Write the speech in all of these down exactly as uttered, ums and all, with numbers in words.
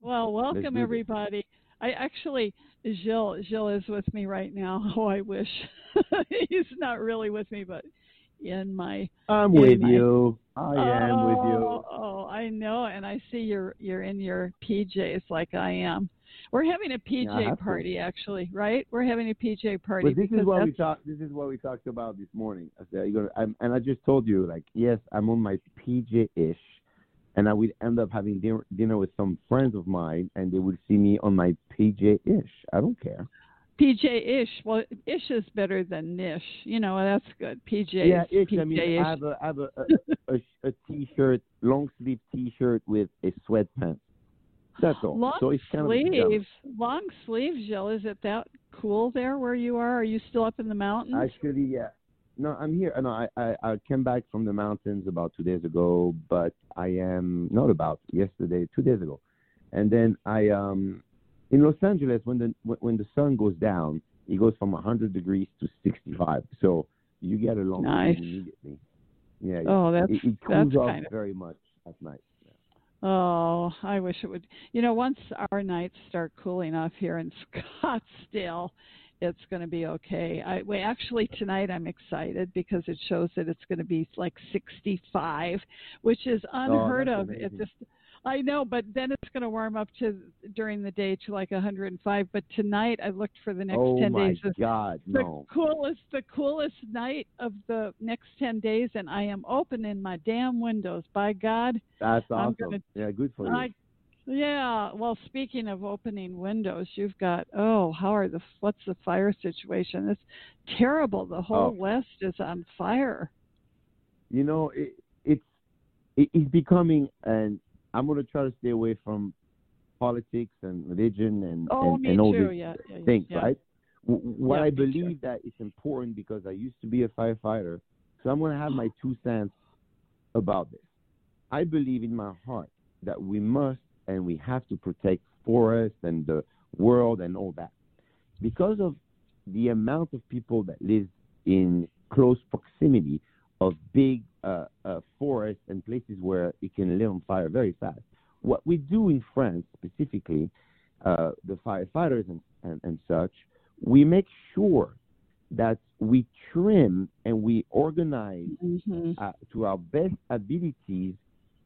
Well, Let's welcome do this. everybody. I actually, Gilles, Gilles is with me right now. Oh, I wish he's not really with me, but in my, I'm in with my. you. I am with Oh, you. oh, I know, and I see you're you're in your P Js like I am. We're having a Yeah, I P J have to. party, actually, right? We're having a P J party But this is because what we that's talked. This is what we talked about this morning. I said, you gonna, I'm, and I just told you, like, yes, I'm on my P J-ish, and I would end up having dinner, dinner with some friends of mine, and they would see me on my P J-ish. I don't care. P J-ish. Well, ish is better than nish. You know, that's good. P J's, Yeah, ish. I mean, I P J-ish. have a, I have a, a, a, a t-shirt, long sleeve t-shirt with a sweatpants. That's all. Long So it's kind of pajamas. sleeves, long sleeves, Jill. Is it that cool there where you are? Are you still up in the mountains? Actually, yeah. No, I'm here. No, I, I I came back from the mountains about two days ago, but I am not about yesterday, two days ago, and then I um in Los Angeles when the when the sun goes down, it goes from one hundred degrees to sixty-five. So you get a long Nice. sleeve immediately. Yeah, yeah. Oh, that's It, it that's cools off kind of. very much at night. Oh, I wish it would. You know, once our nights start cooling off here in Scottsdale, it's going to be okay. I we actually tonight I'm excited because it shows that it's going to be like sixty-five, which is Oh, unheard that's of. It amazing. just I know, but then it's going to warm up to during the day to like one hundred five. But tonight I looked for the next Oh ten days my God, the no. coolest the coolest night of the next ten days, and I am opening my damn windows. By God, That's I'm awesome. gonna Yeah, good for you. I yeah, well, speaking of opening windows, you've got oh, how are the what's the fire situation? It's terrible. The whole Oh, west is on fire. you know, it, it's it, it's becoming, and I'm gonna try to stay away from politics and religion and Oh, and me and all too. these Yeah, yeah, things, yeah, right? W- What yeah, I me too. believe that it's important because I used to be a firefighter, so I'm gonna have my two cents about this. I believe in my heart that we must and we have to protect forests and the world and all that because of the amount of people that live in close proximity of big uh, uh, forests and places where it can live on fire very fast. What we do in France specifically, uh, the firefighters and, and, and such, we make sure that we trim and we organize Mhm. uh, to our best abilities.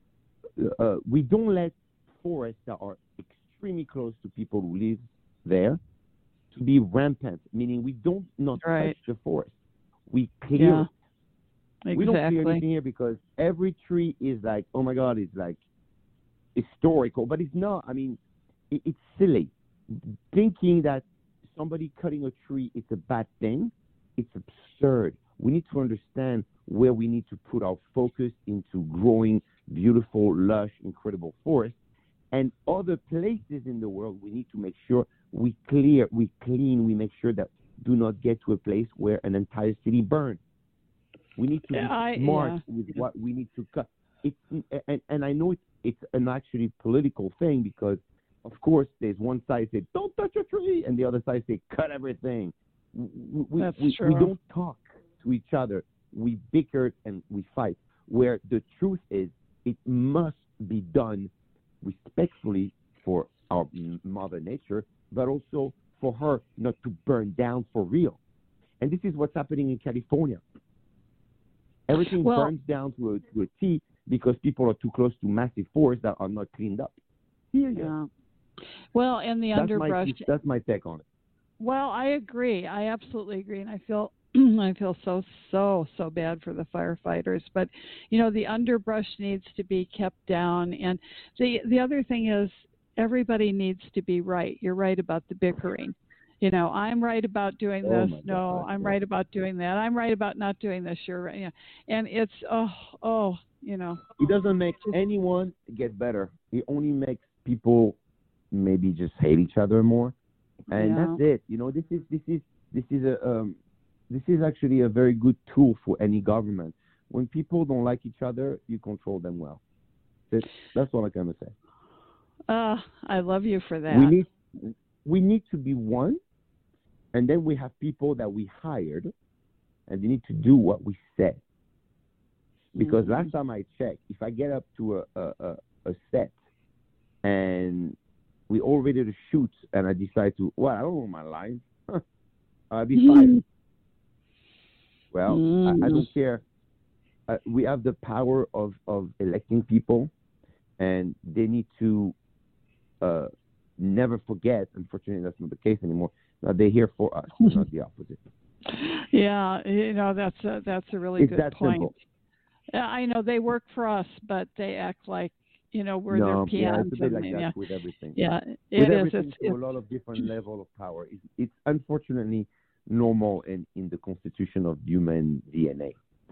Uh, we don't let forests that are extremely close to people who live there to be rampant, meaning we don't not touch Right. the forest. We clear Yeah. it. We don't clear Exactly. anything here because every tree is like, oh my God, it's like historical, but it's not. I mean, it, it's silly thinking that somebody cutting a tree is a bad thing. It's absurd. We need to understand where we need to put our focus into growing beautiful, lush, incredible forests. And other places in the world, we need to make sure we clear, we clean, we make sure that do not get to a place where an entire city burns. We need to Yeah, be I smart yeah. with what we need to cut. It's and, and I know it's it's an actually political thing because of course there's one side say don't touch a tree and the other side say cut everything. We we, That's we, we true. don't talk to each other. We bicker and we fight. Where the truth is, it must be done respectfully for our mother nature, but also for her not to burn down for real. And this is what's happening in California. Everything Well, burns down to a, to a T because people are too close to massive forests that are not cleaned up. Period. yeah. Well, and the That's my underbrush. that's my take on it. Well, I agree. I absolutely agree, and I feel I feel so so so bad for the firefighters. But you know, the underbrush needs to be kept down, and the the other thing is everybody needs to be right. You're right about the bickering. You know, I'm right about doing Oh this. my No, God, I'm yeah. right about doing that. I'm right about not doing this. You're right. Yeah, and it's oh oh you know It doesn't make just anyone get better. It only makes people maybe just hate each other more, and that's yeah. it. You know, this is this is this is a um, this is actually a very good tool for any government. When people don't like each other, you control them well. That's that's all I can say. Uh, I love you for We that. need we need to be one, and then we have people that we hired, and they need to do what we said. Because Hmm. last time I checked, if I get up to a a, a, a set and we all ready to shoot, and I decide to, well, I don't know my lines. I'll be fired. Well, Mm. I, I don't care. Uh, we have the power of, of electing people, and they need to uh, never forget, unfortunately that's not the case anymore, that they're here for us, not the opposite. Yeah, you know, that's a, that's a really It's good that point. simple. Yeah, I know they work for us, but they act like, you know, we're No, their P Ms. yeah, it's a bit I like mean, that yeah. with everything. Yeah, with it is. everything It's, to it's, a lot of different level of power. It's, it's unfortunately normal in, in the constitution of human D N A.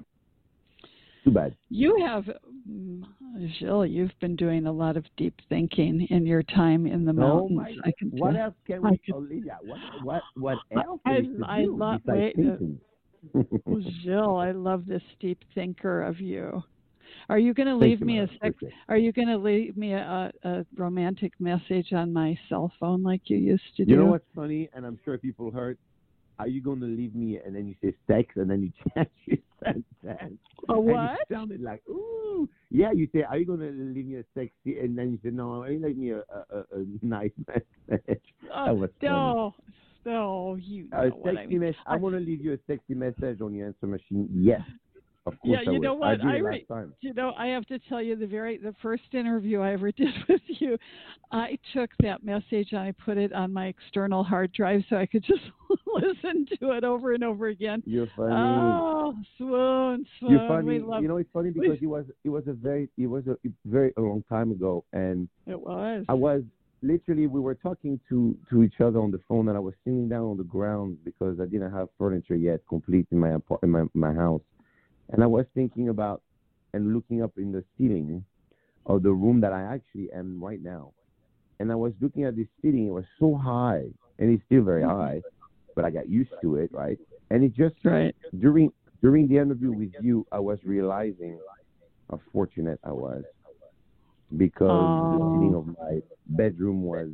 Too bad. you have, mm, Gilles, you've been doing a lot of deep thinking in your time in the No, mountains. my, I can what tell. else can I we, can, Olivia? What what what else I, there is to I do love, besides wait, uh, thinking? oh, Gilles, I love this deep thinker of you. Are you going to Thank leave you, me a madam. sex? Appreciate it. Are you going to leave me a, a romantic message on my cell phone like you used to do? You know what's funny, and I'm sure people heard. Are you going to leave me? And then you say sex, and then you change your sentence. A what? And it sounded like, ooh, yeah. You say, are you going to leave me a sexy? And then you say, no, you leave me a, a, a, a nice message. Uh, That was funny. no, no, you know A what I sexy mean. message. I'm going to leave you a sexy message on your answer machine. Yes, of course Yeah, I you will. know what? I did I it last re- time. You know, I have to tell you the very the first interview I ever did with you, I took that message and I put it on my external hard drive so I could just listen to it over and over again. You're funny. Oh, swoon, swoon. You're funny. We love You know, it's funny because it was it was a very it was a very a long time ago, and it was. I was literally we were talking to to each other on the phone, and I was sitting down on the ground because I didn't have furniture yet complete in my apart- in my my house, and I was thinking about and looking up in the ceiling of the room that I actually am right now, and I was looking at this ceiling. It was so high, and it's still very high, but I got used to it, right? And it just Right. during during the interview with you, I was realizing how fortunate I was because the Oh. ceiling of my bedroom was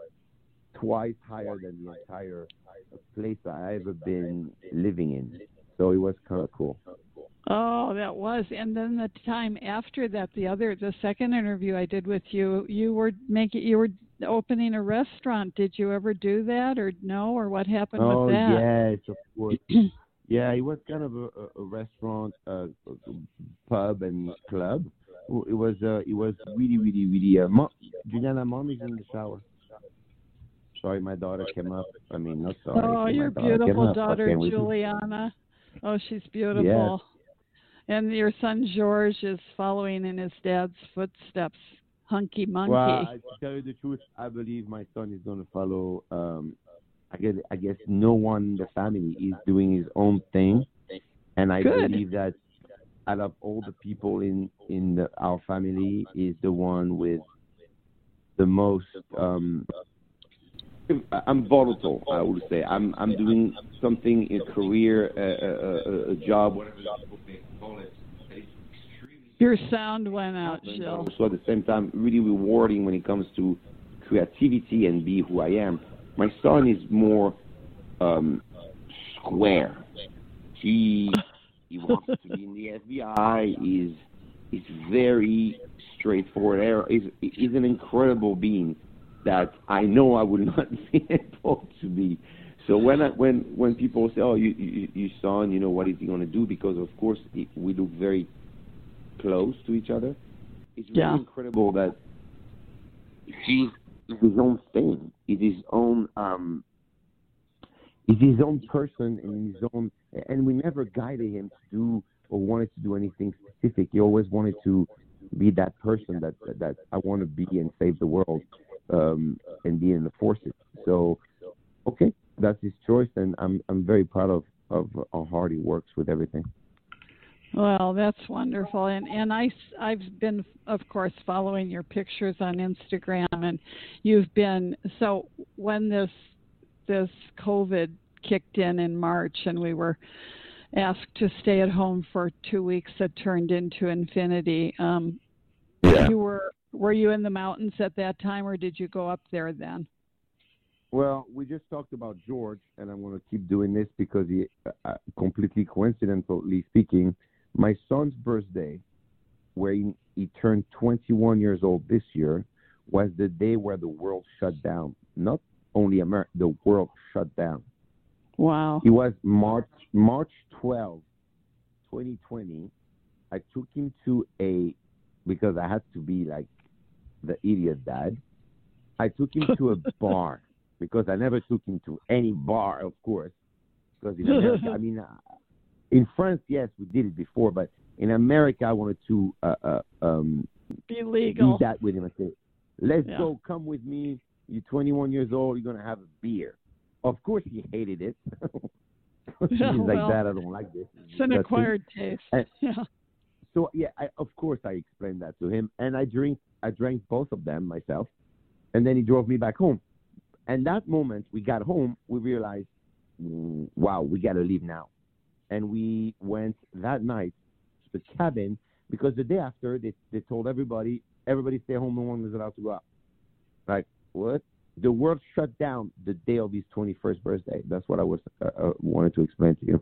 twice higher than the entire place I ever been living in. So it was kind of cool. Oh, that was. And then the time after that, the other, the second interview I did with you, you were making, you were opening a restaurant. Did you ever do that, or no, or what happened Oh, with that? yes, of course. Yeah, it was kind of a, a, a restaurant, uh, pub, and club. It was uh, it was really, really, really. Uh, Mom, Juliana, mom is in the shower. Sorry, my daughter came up. I mean, not sorry. Oh, my your daughter came beautiful up. What daughter can we do? Juliana. Oh, she's beautiful. And your son George is following in his dad's footsteps. Hunky monkey. Well, I, to tell you the truth, I believe my son is going to follow. Um, I guess I guess no one in the family is doing his own thing, and I Good. believe that out of all the people in in the, our family, is the one with the most. Um, I'm volatile. I would say I'm I'm doing something in a career, a, a, a job, whatever you call it. Your sound went out, Gilles. So at the same time, really rewarding when it comes to creativity and be who I am. My son is more um, square. He he wants to be in the F B I. He's he's very straightforward. He's, he's an incredible being that I know I would not be able to be. So when I, when when people say, "Oh, you, you, your son, you know, what is he going to do?" Because of course it, we look very close to each other. It's really Yeah. incredible that he's his own thing. He's his own um he's his own person and his own and we never guided him to do or wanted to do anything specific. He always wanted to be that person that that I want to be and save the world um and be in the forces. So okay, that's his choice, and I'm I'm very proud of, of how hard he works with everything. Well, that's wonderful. And and I, I've been, of course, following your pictures on Instagram, and you've been, so when this this COVID kicked in in March and we were asked to stay at home for two weeks, that turned into infinity. Um, Yeah. you were, were you in the mountains at that time, or did you go up there then? Well, we just talked about George, and I'm going to keep doing this because he, uh, completely coincidentally speaking, my son's birthday, where he, he turned twenty-one years old this year, was the day where the world shut down. Not only America, the world shut down. Wow. It was March March twelfth, twenty twenty. I took him to a because I had to be like the idiot dad. I took him to a bar because I never took him to any bar, of course. Because in America, I mean, uh, in France, yes, we did it before, but in America, I wanted to uh, uh, um, Be legal. do that with him. I said, let's Yeah. go, come with me. You're twenty-one years old, you're going to have a beer. Of course, he hated it. He's Yeah, like, well, Dad, I don't like this. It's an Disgusting. acquired taste. And- Yeah. So, yeah, I, of course, I explained that to him. And I drink, I drank both of them myself. And then he drove me back home. And that moment we got home, we realized, mm, wow, we got to leave now. And we went that night to the cabin because the day after they, they told everybody, everybody stay home, no one was allowed to go out. Like, what? The world shut down the day of his twenty-first birthday. That's what I was uh, uh, wanted to explain to you.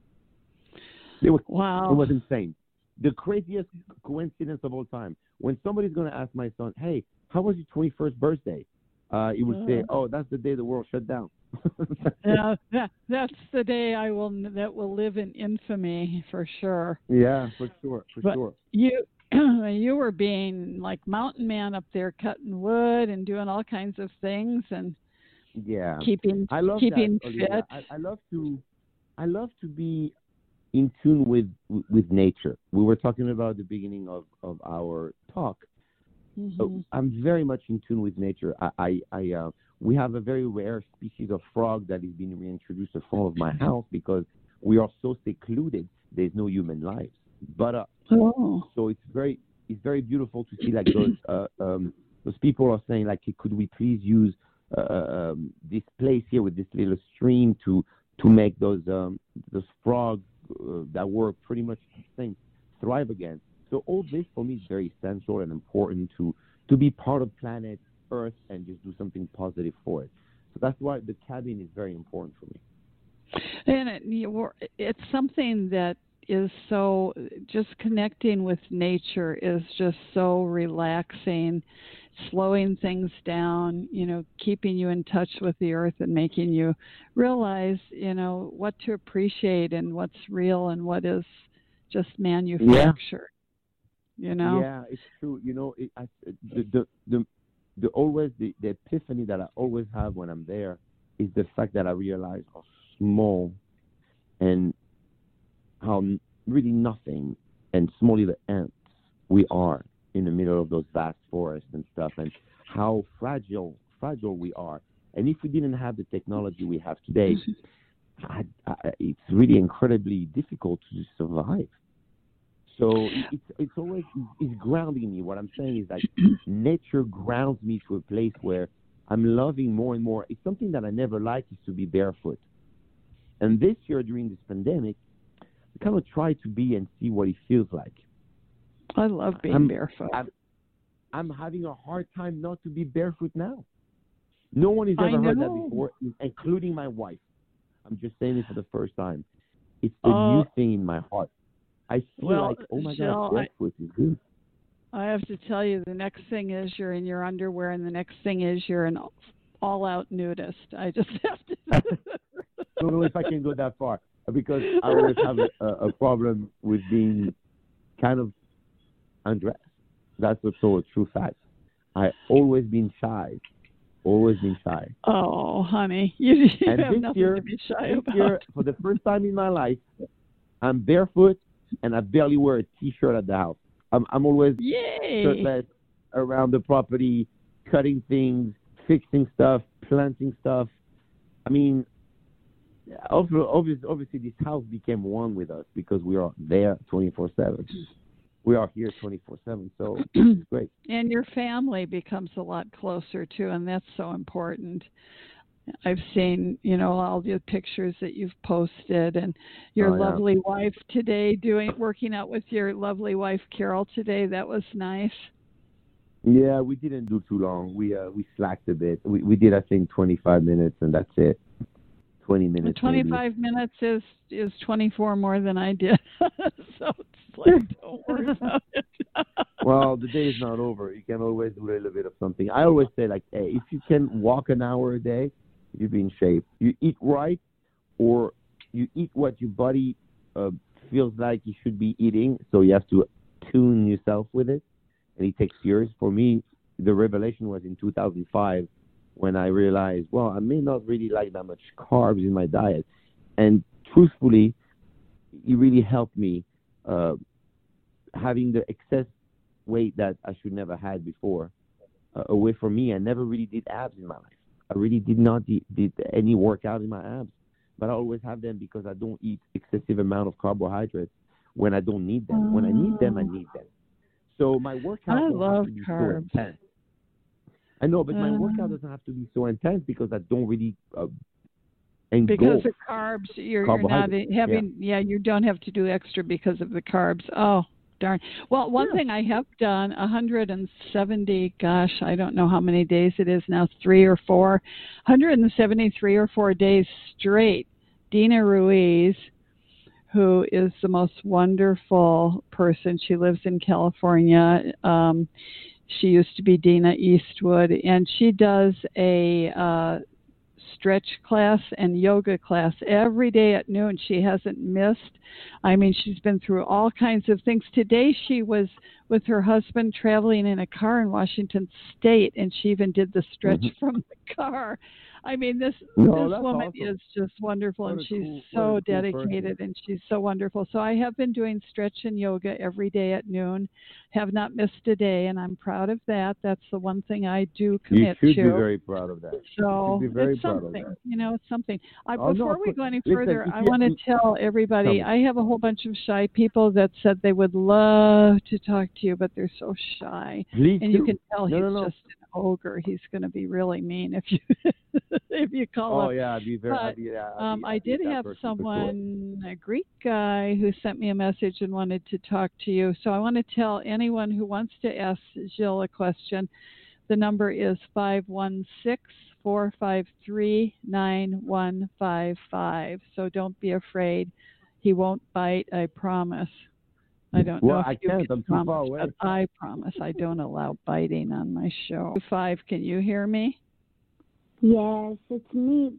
It was, Wow. it was insane. The craziest coincidence of all time. When somebody's going to ask my son, hey, how was your twenty-first birthday? Uh, he would say, oh, that's the day the world shut down. Yeah, that, that's the day I will that will live in infamy for sure. Yeah, for sure, for But sure. You you were being like mountain man up there cutting wood and doing all kinds of things and Yeah, keeping I love keeping that, Olivia. fit. I, I love to, I love to be in tune with with nature. We were talking about at the beginning of, of our talk. Mhm. Uh, I'm very much in tune with nature. I, I, I uh, we have a very rare species of frog that is being reintroduced in front of my house because we are so secluded. There's no human life, but uh, Oh. so it's very it's very beautiful to see like those uh, um, those people are saying like, could we please use uh, um, this place here with this little stream to to make those um, those frogs uh, that were pretty much extinct thrive again. So all this for me is very essential and important to to be part of planet Earth and just do something positive for it. So that's why the cabin is very important for me. And it, you were- it's something that is so, just connecting with nature is just so relaxing, slowing things down, you know, keeping you in touch with the earth and making you realize, you know, what to appreciate and what's real and what is just manufactured. You know? Yeah, it's true. You know, it, I, the, the the the always the, the epiphany that I always have when I'm there is the fact that I realize how small and how n- really nothing and small little ants we are in the middle of those vast forests and stuff, and how fragile fragile we are. And if we didn't have the technology we have today, I, I, it's really incredibly difficult to survive. So it's it's always it's grounding me. What I'm saying is like nature grounds me to a place where I'm loving more and more. It's something that I never liked is to be barefoot. And this year during this pandemic, I kind of try to be and see what it feels like. I love being I'm, barefoot. I'm, I'm having a hard time not to be barefoot now. No one has I ever heard that know. before, including my wife. I'm just saying it for the first time. It's the Uh, new thing in my heart. I feel well, like, oh my Jill, God, barefoot is good. I have to tell you, the next thing is you're in your underwear, and the next thing is you're an all-out nudist. I just have to. I don't know if I can go that far because I always have a, a problem with being kind of undressed. That's also a true fact. I always been shy, always been shy. Oh, honey, you, you And have this nothing year, to be shy this about. year, for the first time in my life, I'm barefoot and I barely wear a T-shirt at the house. I'm I'm always Yay! shirtless around the property, cutting things, fixing stuff, planting stuff. I mean, obviously, obviously, this house became one with us because we are there twenty-four seven. We are here twenty-four seven, so it's great. And your family becomes a lot closer too, and that's so important. I've seen, you know, all the pictures that you've posted, and your Oh, yeah. lovely wife today doing working out with your lovely wife Carol today. That was nice. Yeah, we didn't do too long. We uh we slacked a bit. We we did I think twenty-five minutes, and that's it. twenty minutes. twenty-five maybe. minutes is is twenty-four more than I did. So it's like, don't worry about it. Well, the day is not over. You can always do a little bit of something. I always say, like, hey, if you can walk an hour a day, you be in shape. You eat right, or you eat what your body uh, feels like you should be eating, so you have to tune yourself with it, and it takes years. For me, the revelation was in two thousand five when I realized, well, I may not really like that much carbs in my diet. And truthfully, it really helped me uh, having the excess weight that I should never had before uh, away from me. I never really did abs in my life. I really did not did, did any workout in my abs, but I always have them because I don't eat excessive amount of carbohydrates when I don't need them. When I need them, I need them. So my workout I don't love have to be carbs. so intense. I know, but my Uh, workout doesn't have to be so intense because I don't really uh, engulf. Because of carbs, you're, you're not Carbohydrates, having, yeah. yeah, you don't have to do extra because of the carbs. Oh, darn. Well, one Yeah. thing I have done, one hundred seventy, gosh, I don't know how many days it is now, three or four, one hundred seventy-three or four days straight. Dina Ruiz, who is the most wonderful person. She lives in California. Um, she used to be Dina Eastwood, and she does a uh, stretch class and yoga class every day at noon. She hasn't missed. I mean, she's been through all kinds of things. Today she was with her husband traveling in a car in Washington State, and she even did the stretch Mhm. from the car. I mean, this No, this that's woman awesome. is just wonderful, What and a she's cool- so what a cool dedicated, person. and she's so wonderful. So I have been doing stretch and yoga every day at noon, have not missed a day, and I'm proud of that. That's the one thing I do You commit should to. be very proud of that. So you should be very it's proud something, of that. you know, it's something. I, Oh, no, before of we course. go any Listen, further, if I you- want to you- tell everybody, Tell I have a whole bunch of shy people that said they would love to talk to you, but they're so shy. Please And you do. can tell No, he's no, no. just an ogre. He's going to be really mean if you if you call Oh him. yeah, I'd be very. But I'd be, yeah, I'd um, be, I I'd be did that have person for sure. someone, a Greek guy, who sent me a message and wanted to talk to you. So I want to tell anyone who wants to ask Jill a question. The number is five one six, four five three, nine one five five. So don't be afraid. He won't bite, I promise. I don't Well, know if I you can't. can I'm too far promise, away. but I promise I don't allow biting on my show. Five, can you hear me? Yes, it's Meeps.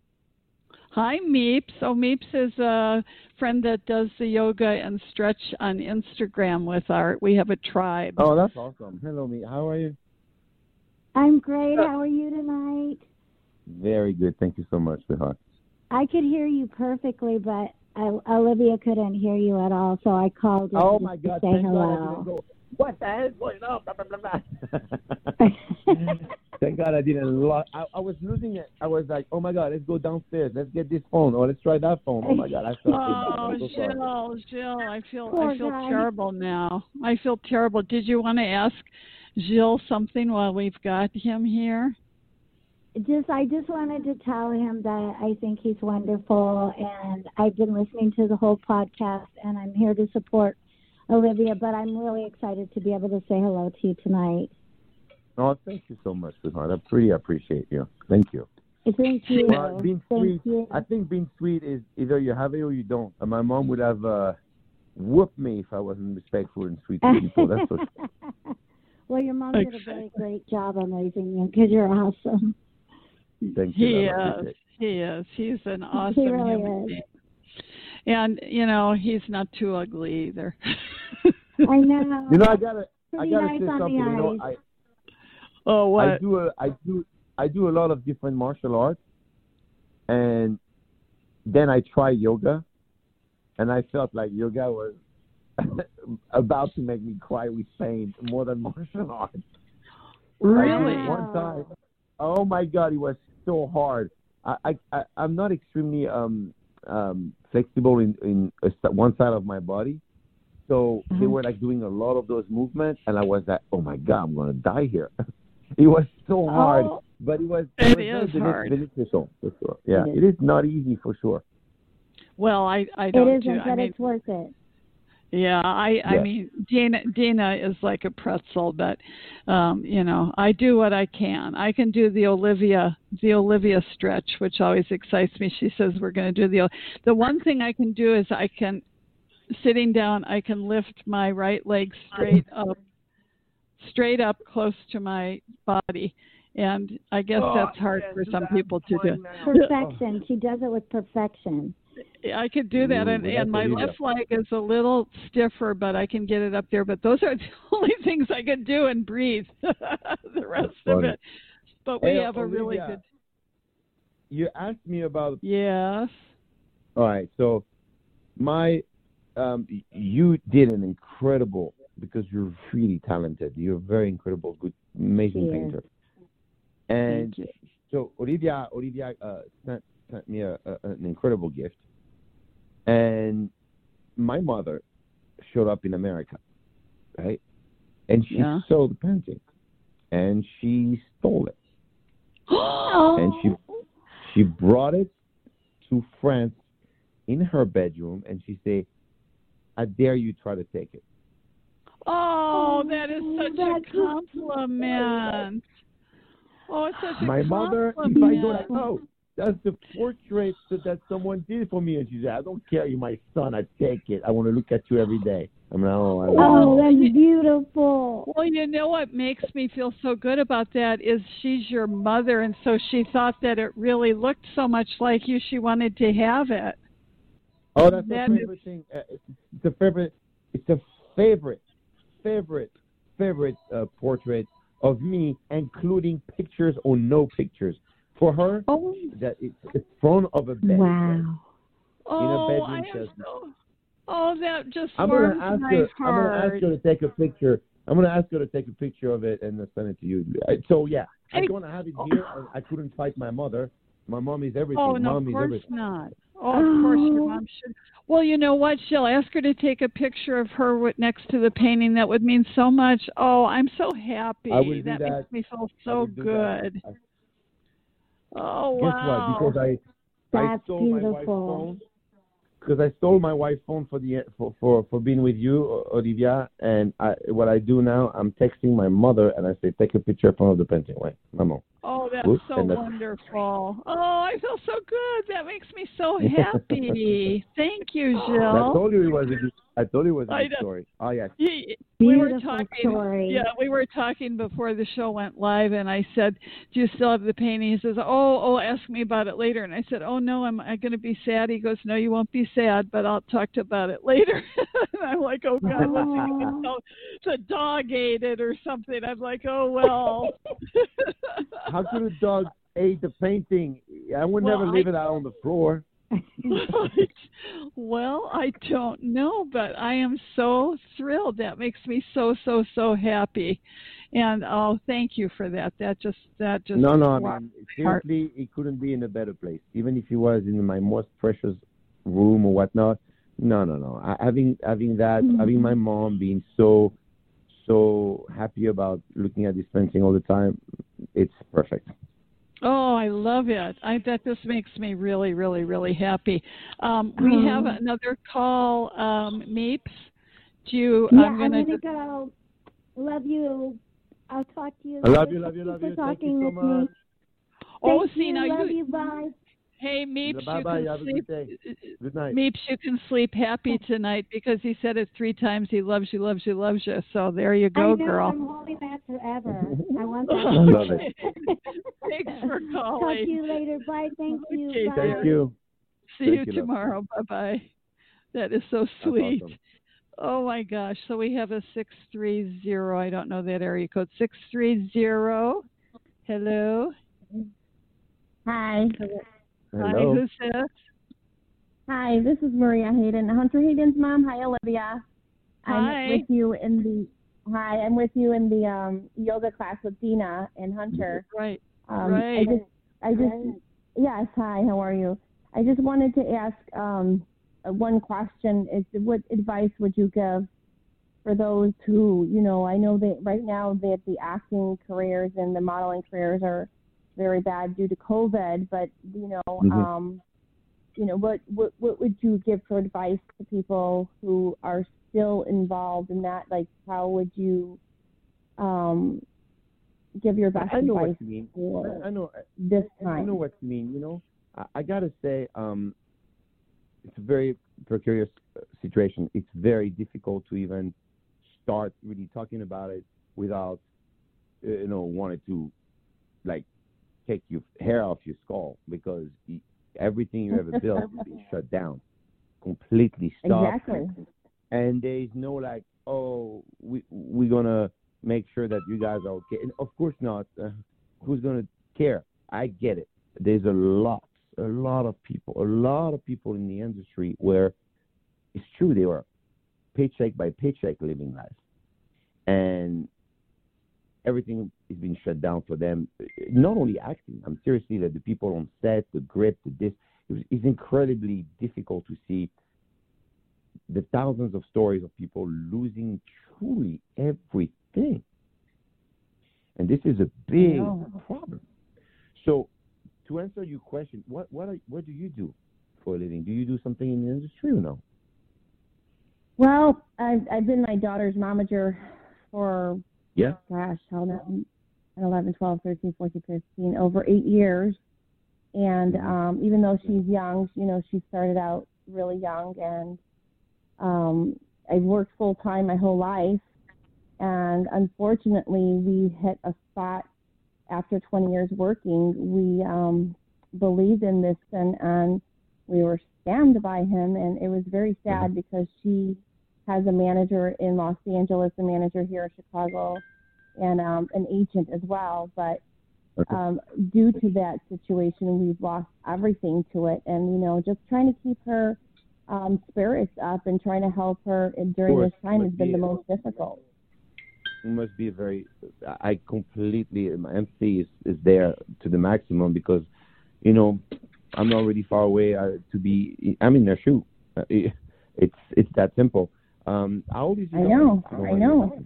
Hi, Meeps. Oh, Meeps is a friend that does the yoga and stretch on Instagram with our, we have a tribe. Oh, that's awesome. Hello, me. How are you? I'm great. How are you tonight? Very good. Thank you so much, sweetheart. I could hear you perfectly, but I, Olivia couldn't hear you at all, so I called just Oh to my God! say Thank God I hello. didn't go. What the hell is going on? Blah, blah, blah, blah. Thank God I didn't. Lo- I, I was losing it. I was like, oh my God, let's go downstairs. Let's get this phone, or let's try that phone. Oh my God, I felt so bad. Oh, I'm so sorry. Jill, Jill, I feel Poor I feel guy. terrible now. I feel terrible. Did you want to ask Jill something while we've got him here? Just, I just wanted to tell him that I think he's wonderful, and I've been listening to the whole podcast, and I'm here to support Olivia, but I'm really excited to be able to say hello to you tonight. Oh, thank you so much, sweetheart. I pretty appreciate you. Thank you. Thank you. Well, being Thank sweet, you. I think being sweet is either you have it or you don't. And my mom would have uh, whooped me if I wasn't respectful and sweet to people. That's for sure. Well, your mom did a very great job on raising you because you're awesome. Thank you. He love. I is. appreciate it. He is. He's an awesome He really human is. being. And, you know, he's not too ugly either. I know. You know, I gotta, I Pretty gotta nice say on the something. You know, eyes. I, Oh, what? I do, a, I do, I do a lot of different martial arts, and then I try yoga, and I felt like yoga was about to make me cry with pain more than martial arts. I Really? did it one time. Oh my God, it was so hard. I, I, I I'm not extremely um um flexible in in a, s- one side of my body, so they Uh-huh. were like doing a lot of those movements, and I was like, oh my God, I'm gonna die here. It was so hard, Oh. but it was It it was is very hard. beneficial for sure. Yeah, It it is not easy for sure. Well, I, I It don't isn't, do, but I mean, it's worth it. Yeah, I I Yeah. mean Dina Dina is like a pretzel, but um, you know, I do what I can. I can do the Olivia the Olivia stretch, which always excites me. She says we're going to do the the one thing I can do is I can sitting down, I can lift my right leg straight up straight up close to my body. And I guess Oh, that's hard I for can't do some that people to do. one now. Perfection. She does it with perfection. I could do that, Ooh, and, well, and that's my Olivia. left leg is a little stiffer, but I can get it up there. But those are the only things I can do and breathe. The rest of funny. it. But we Hey, have a really Olivia, good. You asked me about. Yes. All right, so my, um, y- you did an incredible because you're really talented. You're a very incredible, good, amazing She is. painter. And Thank you. so Olivia, Olivia uh, sent, sent me a, a, an incredible gift, and my mother showed up in America, right? And she Yeah. saw the painting, and she stole it, Oh. and she she brought it to France in her bedroom, and she said, "I dare you try to take it." Oh, that is such That's a compliment. Oh, it's such a My mother, if I compliment. go like, "Oh, that's the portrait that, that someone did for me," and she said, "I don't care, you're my son. I take it. I want to look at you every day." I'm like, "Oh, I Oh, love it." that's beautiful. Well, you know what makes me feel so good about that is she's your mother, and so she thought that it really looked so much like you. She wanted to have it. Oh, that's That a is- favorite thing. Uh, it's it's a favorite. It's a favorite, favorite, favorite uh, portrait of me, including pictures or no pictures. For her, Oh, that it's the front of a bed. wow. Oh, bedroom I am says- so. Oh, that just I'm warms gonna ask my her. I'm gonna heart. ask her to take a picture. I'm gonna ask her to take a picture of it and uh, send it to you. Uh, So yeah, I Hey. don't have it here. I, I couldn't fight my mother. My mom is everything. Oh, no, mom of is course everything. not. Oh, of course your Oh. mom should. Well, you know what? She'll ask her to take a picture of her with, next to the painting. That would mean so much. Oh, I'm so happy. I will do that, that. makes me feel I so will do that. good. I- Oh, Guess wow. what? Because I I That's stole my wife's beautiful. phone. Because I stole my wife's phone for the for, for, for being with you, O- Olivia. And I, what I do now, I'm texting my mother and I say, take a picture in front of the painting. Wait, maman. Oh, that's Oops, so and that's- wonderful. Oh, I feel so good. That makes me so happy. Thank you, I Jill. told you it was a good. I told you it was a I good know. story. Oh yes. Ye- We were Beautiful talking. story. Yeah, we were talking before the show went live, and I said, "Do you still have the painting?" He says, "Oh, oh, ask me about it later." And I said, "Oh no, am I going to be sad?" He goes, "No, you won't be sad, but I'll talk to about it later." And I'm like, "Oh God, what's he going to tell? The dog ate it or something." I'm like, "Oh well." How could a dog eat the painting? I would Well, never I- leave it out on the floor. Well, I don't know, but I am so thrilled. That makes me so so so happy, and oh, thank you for that. That just that just No, no. I warmed mean, my heart. seriously, it couldn't be in a better place. Even if he was in my most precious room or whatnot. No, no, no. I, having having that, Mhm. having my mom being so so happy about looking at this painting all the time, it's perfect. Oh, I love it. I that this makes me really really really happy. Um, we have Oh. another call, um, Meeps. Do you? Yeah, I'm I'm gonna. gonna go. Love you. I'll talk to you. I love later. you, love you, Thank love for you. Thank talking you so with me. much. Oh, Thank see you. now Love you. you. Bye. Hey, Meeps, Bye you bye. can Have a sleep. good day. Good night. Meeps, you can sleep happy tonight because he said it three times. He loves you, loves you, loves you. So there you I go, know. girl. I'm holding that forever. I want that. Love forever. it. Thanks for Talk calling. to you later. Bye. Thank you. Okay, Bye. Thank you. See Thank you you, love. tomorrow. Bye bye. That is so That's sweet. awesome. Oh my gosh. So we have a six three zero. I don't know that area code. six three zero. Hello. Hi. Hi, Hello. who's this? Hi, this is Maria Hayden, Hunter Hayden's mom. Hi, Olivia. Hi. I'm with you in the Hi, I'm with you in the um, yoga class with Dina and Hunter. Right. Um, Right. I just, I just, yes. Hi, how are you? I just wanted to ask um, uh, one question: Is what advice would you give for those who, you know, I know that right now that the acting careers and the modeling careers are very bad due to COVID, but you know, Mhm. um, you know, what, what what would you give for advice to people who are still involved in that? Like, how would you um, give your best I know advice what you mean. for I know. this time? I know what you mean. You know, I, I gotta say, um, it's a very precarious uh, situation. It's very difficult to even start really talking about it without, uh, you know, wanting to, like, take your hair off your skull, because y- everything you ever built has been shut down, completely stopped. Exactly. And there's no like, oh, we we're gonna make sure that you guys are okay. And of course not. Uh, who's gonna care? I get it. There's a lot, a lot of people, a lot of people in the industry where it's true they were paycheck by paycheck living life, and everything is being shut down for them. Not only acting, I'm seriously that the people on set, the grip, the this, it was, it's incredibly difficult to see the thousands of stories of people losing truly everything. And this is a big problem. So, to answer your question, what what are, what do you do for a living? Do you do something in the industry or no? Well, I've, I've been my daughter's momager for, Yeah. gosh, how long? eleven, twelve, thirteen, fourteen, fifteen, over eight years. And um, even though she's young, you know, she started out really young, and um, I've worked full time my whole life. And unfortunately, we hit a spot after twenty years working. We um, believed in this, and, and we were scammed by him. And it was very sad because she has a manager in Los Angeles, a manager here in Chicago, and um, an agent as well. But um, due to that situation, we've lost everything to it. And, you know, just trying to keep her um, spirits up and trying to help her during this time has been the most difficult. It must be a very, I completely, my empathy is, is there to the maximum, because, you know, I'm not really far away uh, to be, I'm in their shoe. Uh, it, it's it's that simple. Um, how old is your I daughter? know, Oh, I know.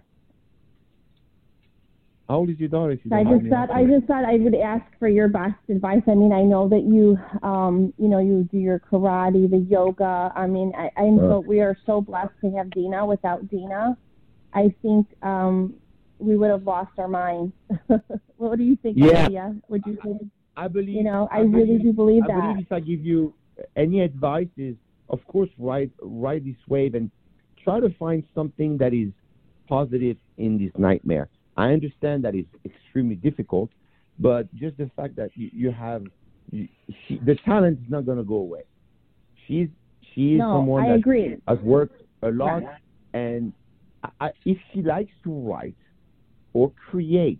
How old is your daughter? If you So I don't just mind me thought I asking? just thought I would ask for your best advice. I mean, I know that you, um, you know, you do your karate, the yoga. I mean, I, I'm Uh. so we are so blessed to have Dina. Without Dina, I think um, we would have lost our minds. What do you think, Yeah. Olivia? Would you say? I believe, You know, I, I really believe, do believe I that. believe if I give you any advice is, of course, ride, ride this wave and try to find something that is positive in this nightmare. I understand that it's extremely difficult, but just the fact that you, you have, you, she, the talent is not going to go away. She's, she is No, someone I that agree. has worked a lot, Right. and I, if she likes to write or create,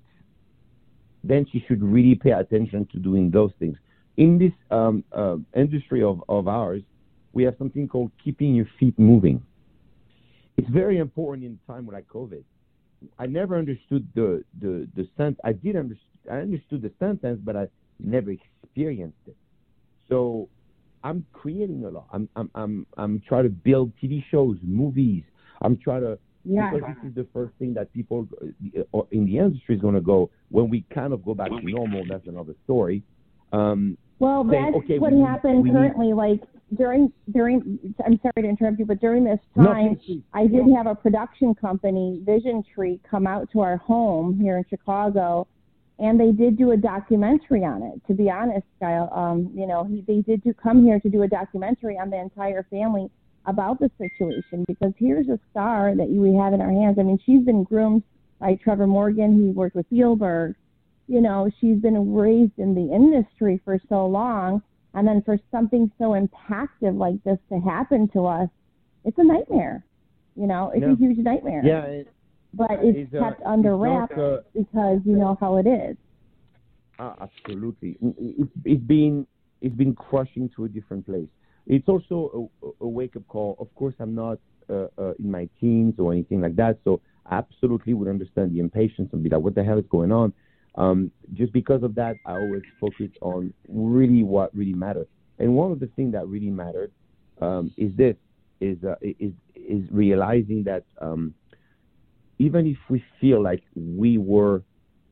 then she should really pay attention to doing those things. In this um, uh, industry of, of ours, we have something called keeping your feet moving. It's very important in a time like COVID. I never understood the, the, the sense. I did understand, I understood the sentence, but I never experienced it. So I'm creating a lot. I'm, I'm, I'm, I'm trying to build T V shows, movies. I'm trying to, Yeah. because this is the first thing that people uh, in the industry is going to go, when we kind of go back to normal, that's another story. Um, Well, saying, that's okay, what we need- happened we need- currently. Like during during, I'm sorry to interrupt you, but during this No, time, please, please. I did have a production company, Vision Tree, come out to our home here in Chicago, and they did do a documentary on it. To be honest, Kyle, um, you know, he, they did do come here to do a documentary on the entire family about the situation, because here's a star that we have in our hands. I mean, she's been groomed by Trevor Morgan. He worked with Spielberg. You know, she's been raised in the industry for so long, and then for something so impactful like this to happen to us, it's a nightmare. You know, it's Yeah. a huge nightmare. Yeah, it, But it's, it's, uh, kept under it's not, wraps uh, because you know how it is. Uh, absolutely. It's, it's been it's been crushing to a different place. It's also a, a wake-up call. Of course, I'm not uh, uh, in my teens or anything like that, so I absolutely would understand the impatience and be like, what the hell is going on? Um, just because of that, I always focus on really what really matters. And one of the things that really mattered um, is this, is, uh, is, is realizing that um, even if we feel like we were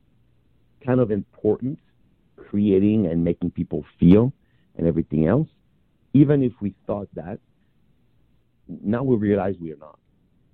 kind of important, creating and making people feel and everything else, even if we thought that, now we realize we are not.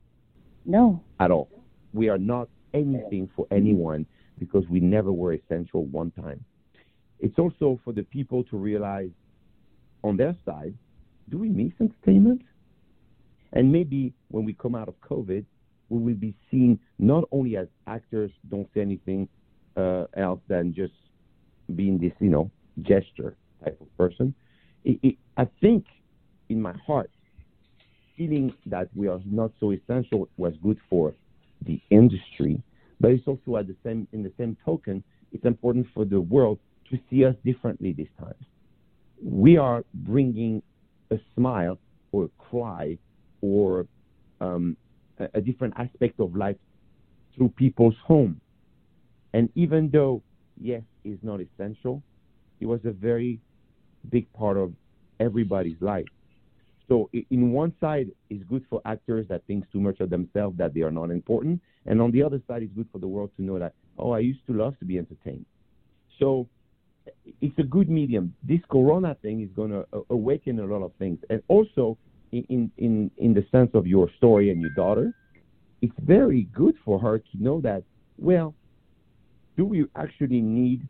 No. At all. We are not anything for anyone because we never were essential one time. It's also for the people to realize on their side, do we miss entertainment? And maybe when we come out of COVID, we will be seen not only as actors, don't say anything uh, else than just being this, you know, gesture type of person. It, it, I think in my heart, feeling that we are not so essential was good for the industry, but it's also at the same, in the same token, it's important for the world to see us differently this time. We are bringing a smile or a cry or um, a, a different aspect of life through people's home. And even though, yes, it's not essential, it was a very big part of everybody's life. So in one side, it's good for actors that think too much of themselves, that they are not important. And on the other side, it's good for the world to know that, oh, I used to love to be entertained. So it's a good medium. This Corona thing is going to awaken a lot of things. And also, in, in, in the sense of your story and your daughter, it's very good for her to know that, well, do we actually need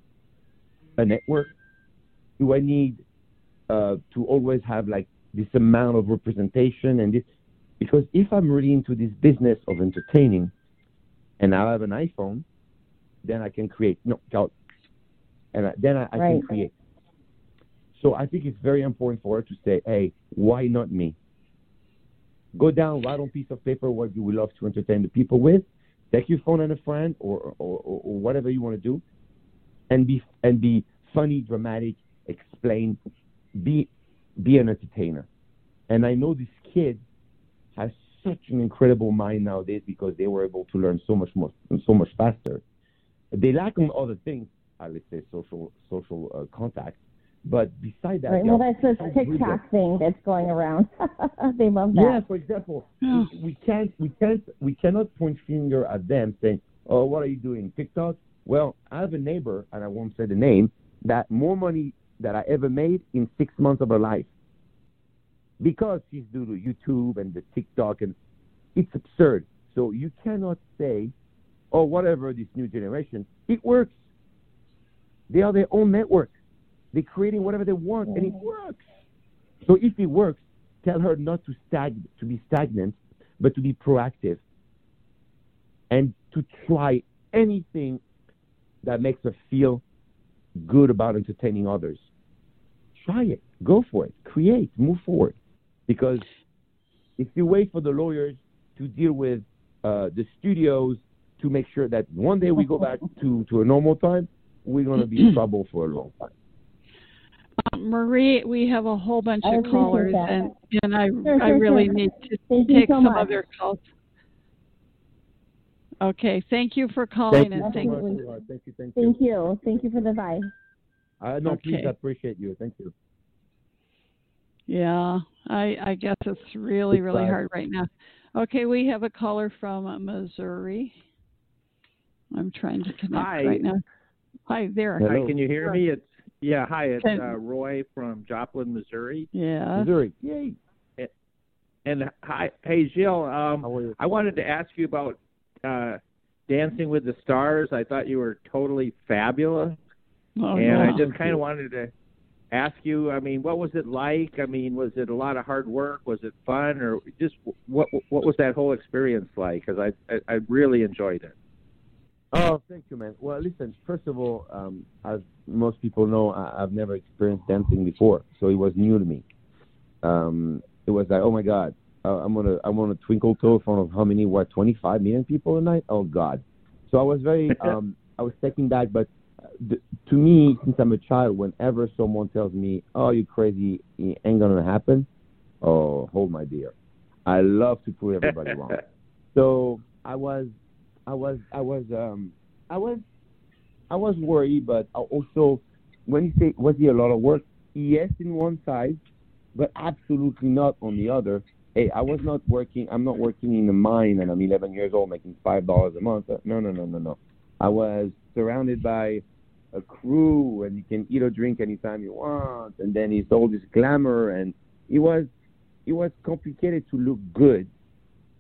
a network? Do I need uh, to always have like this amount of representation? And this, because if I'm really into this business of entertaining and I have an iPhone, then I can create. No, and I, then I, I right. can create. So I think it's very important for her to say, hey, why not me? Go down, write on a piece of paper what you would love to entertain the people with. Take your phone and a friend or, or, or, or whatever you want to do, and be and be funny, dramatic, explain, be be an entertainer. And I know this kid has such an incredible mind nowadays because they were able to learn so much more, so much faster. They lack on other things, uh, let's say social social uh, contact. But besides that, right. Well, that's this TikTok thing that's going around. They love that. Yeah, for example, yeah. we, we can't, we can't, we cannot point finger at them saying, "Oh, what are you doing, TikTok?" Well, I have a neighbor, and I won't say the name, that more money that I ever made in six months of her life because she's due to YouTube and the TikTok, and it's absurd. So you cannot say, "Oh, whatever this new generation." It works. They are their own network. They're creating whatever they want, and it works. So if it works, tell her not to stag to be stagnant, but to be proactive and to try anything that makes her feel good about entertaining others. Try it. Go for it. Create. Move forward. Because if you wait for the lawyers to deal with uh, the studios to make sure that one day we go back to, to a normal time, we're going to be in trouble for a long time. Uh, Marie, we have a whole bunch I of callers, that. and, and I sure, I sure, really sure. need to thank take so some much. other calls. Okay, thank you for calling, Thank and you. thank Thank you. you. Thank you. Thank you. Thank you. Thank you for the advice. Uh, no, Okay. please, I appreciate you. Thank you. Yeah, I I guess it's really It's really bad. hard right now. Okay, we have a caller from Missouri. I'm trying to connect Hi. right now. Hi there. Hello. Hi, can you hear me? It's yeah. Hi, it's Can- uh, Roy from Joplin, Missouri. Yeah. Missouri. Yay. And hi, hey Gilles. Um, How are you? I wanted to ask you about uh, Dancing with the Stars. I thought you were totally fabulous, Oh, and yeah. I just kind of wanted to ask you. I mean, what was it like? I mean, was it a lot of hard work? Was it fun, or just what? What was that whole experience like? Because I, I I really enjoyed it. Oh, thank you, man. Well, listen, first of all, um, as most people know, I, I've never experienced dancing before, so it was new to me. Um, it was like, oh my God, uh, I'm gonna, I'm gonna twinkle toe in front of how many? What, twenty-five million people a night? Oh God. So I was very, um, I was taken back. But uh, th- to me, since I'm a child, whenever someone tells me, "Oh, you're crazy, it ain't gonna happen," oh, hold my beer. I love to prove everybody wrong. So I was. I was, I was, um, I was, I was worried, but also, when you say, was it a lot of work? Yes, in one side, but absolutely not on the other. Hey, I was not working, I'm not working in a mine, and I'm eleven years old making five dollars a month. No, no, no, no, no. I was surrounded by a crew, and you can eat or drink anytime you want, and then it's all this glamour, and it was, it was complicated to look good,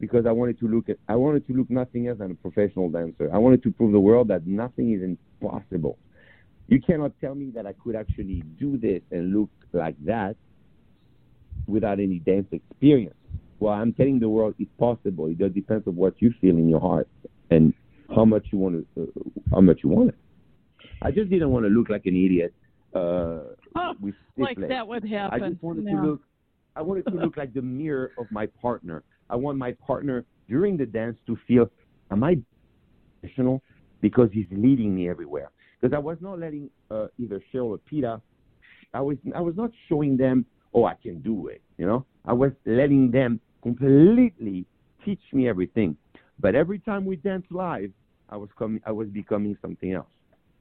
because I wanted to look at I wanted to look nothing else than a professional dancer. I wanted to prove the world that nothing is impossible. You cannot tell me that I could actually do this and look like that without any dance experience. Well, I'm telling the world it's possible. It just depends on what you feel in your heart and how much you want to, uh, how much you want it. I just didn't want to look like an idiot. Uh, oh, with like legs. that would happen. I just wanted no. to look. I wanted to look like the mirror of my partner. I want my partner during the dance to feel, am I professional? Because he's leading me everywhere. Because I was not letting uh, either Cheryl or Peter. I was I was not showing them, oh, I can do it. You know, I was letting them completely teach me everything. But every time we dance live, I was coming. I was becoming something else.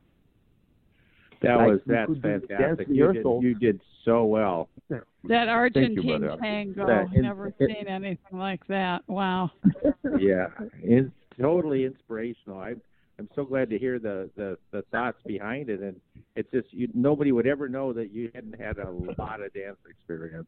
That like was that's fantastic. You did, you did so well. That Argentine you, tango. That, Never it, seen anything like that. Wow. Yeah, it's totally inspirational. I, I'm so glad to hear the, the, the thoughts behind it, and it's just you, nobody would ever know that you hadn't had a lot of dance experience.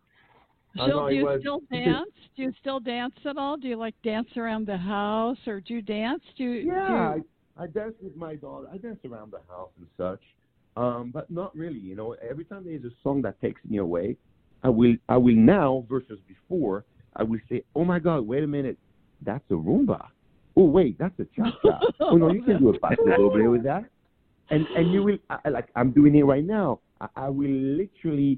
Jill, do you was, still dance? Do you still dance at all? Do you like dance around the house, or do you dance? Do you, yeah, do you... I, I dance with my daughter. I dance around the house and such. Um, but not really, you know. Every time there's a song that takes me away, I will, I will now versus before. I will say, "Oh my God, wait a minute, that's a rumba. Oh wait, that's a cha-cha. Oh no, you can do a paso doble with that." And and you will, I, like I'm doing it right now. I, I will literally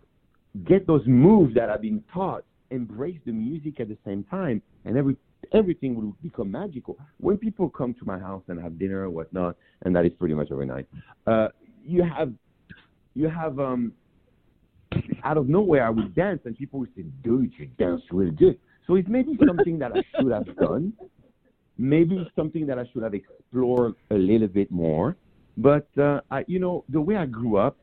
get those moves that I've been taught, embrace the music at the same time, and every everything will become magical. When people come to my house and have dinner or whatnot, and that is pretty much every night. Uh, You have, you have, um, out of nowhere, I would dance, and people would say, dude, you dance really good. So it's maybe something that I should have done. Maybe something that I should have explored a little bit more. But, uh, I, you know, the way I grew up,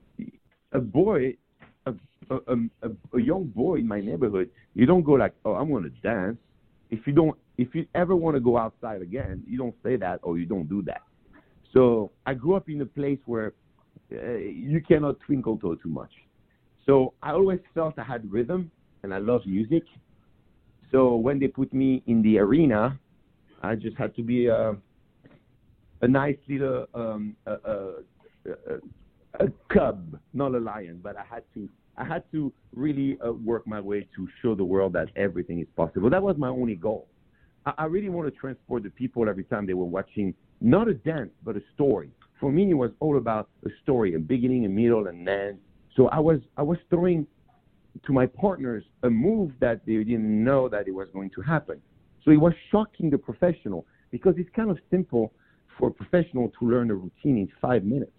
a boy, a, a, a, a young boy in my neighborhood, you don't go like, oh, I'm going to dance. If you don't, if you ever want to go outside again, you don't say that or you don't do that. So I grew up in a place where uh, you cannot twinkle toe too much. So I always felt I had rhythm, and I love music. So when they put me in the arena, I just had to be a, a nice little um, a, a, a, a cub, not a lion. But I had to I had to really uh, work my way to show the world that everything is possible. That was my only goal. I, I really want to transport the people every time they were watching. Not a dance, but a story. For me, it was all about a story, a beginning, a middle, and an end. So I was I was throwing to my partners a move that they didn't know that it was going to happen. So it was shocking the professional because it's kind of simple for a professional to learn a routine in five minutes.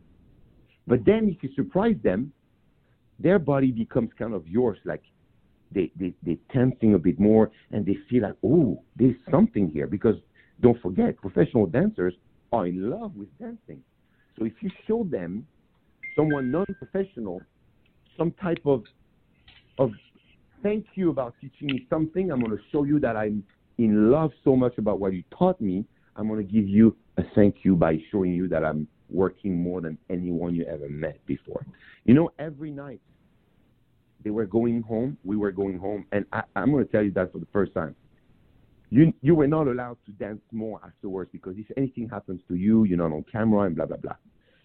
But then if you surprise them, their body becomes kind of yours, like they, they, they're tensing a bit more and they feel like, oh, there's something here because don't forget, professional dancers are in love with dancing. So if you show them, someone non-professional, some type of of thank you about teaching me something, I'm going to show you that I'm in love so much about what you taught me, I'm going to give you a thank you by showing you that I'm working more than anyone you ever met before. You know, every night they were going home, we were going home, and I, I'm going to tell you that for the first time. You you were not allowed to dance more afterwards because if anything happens to you, you're not on camera and blah, blah, blah.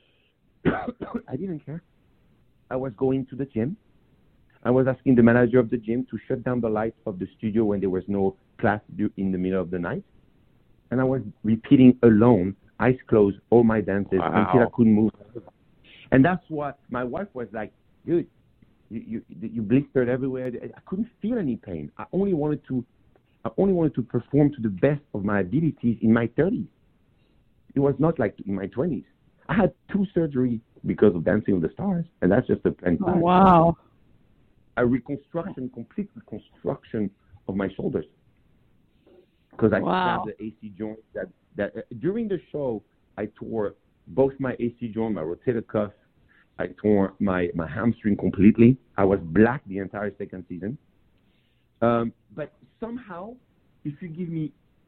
I didn't care. I was going to the gym. I was asking the manager of the gym to shut down the lights of the studio when there was no class in the middle of the night. And I was repeating alone, eyes closed, all my dances wow. until I couldn't move. And that's what my wife was like, dude, you, you, you blistered everywhere. I couldn't feel any pain. I only wanted to I only wanted to perform to the best of my abilities in my thirties. It was not like in my twenties. I had two surgeries because of Dancing with the Stars, and that's just a plain fact. Oh, wow. A reconstruction, complete reconstruction of my shoulders. Because I wow. snapped the A C joint. That, that, uh, during the show, I tore both my A C joint, my rotator cuff. I tore my, my hamstring completely. I was black the entire second season. Um, but somehow, if you give me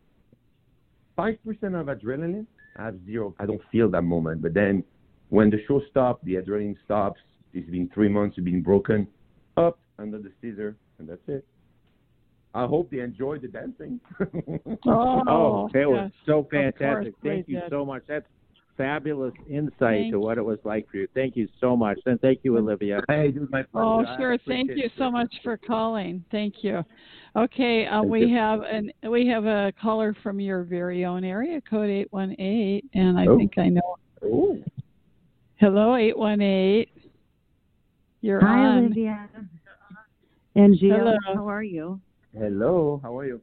five percent of adrenaline, I have zero. I don't feel that moment. But then when the show stops, the adrenaline stops. It's been three months, it's been broken. Up under the scissor, and that's it. I hope they enjoyed the dancing. Oh, Oh, that was yes, so of fantastic. course Thank we you did. so much. That's fabulous insight Thank to what it was like for you. Thank you so much. And thank you, Olivia. Hey, it was my pleasure. Oh, I sure. Thank appreciate you it. so much for calling. Thank you. Okay, uh, Thank we you. have an we have a caller from your very own area code eight one eight, and I Oh. think I know. Ooh. Hello, eight one eight. You're Hi, on. Olivia. And Gio, Hello. how are you? Hello, how are you?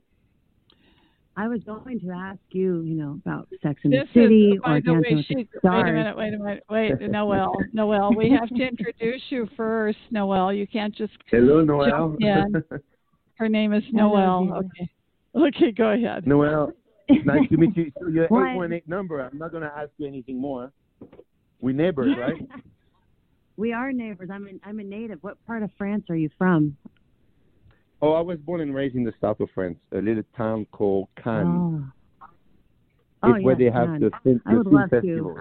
I was going to ask you, you know, about Sex and This the City is, by or the Dancing way, with she, the wait a Stars. minute, wait a minute, wait, Noel, Noel, we have to introduce you first, Noel. You can't just Hello, Noel. jump in. Her name is Hello, Noel. dear. Okay. Okay, go ahead. Noel, nice to meet you. So your What? eight one eight number, I'm not going to ask you anything more. We're neighbors, right? We are neighbors. I'm a, I'm a native. What part of France are you from? Oh, I was born and raised in the south of France, a little town called Cannes. Oh, oh It's where yes, they have Cannes. the film, I the would film love to. festival.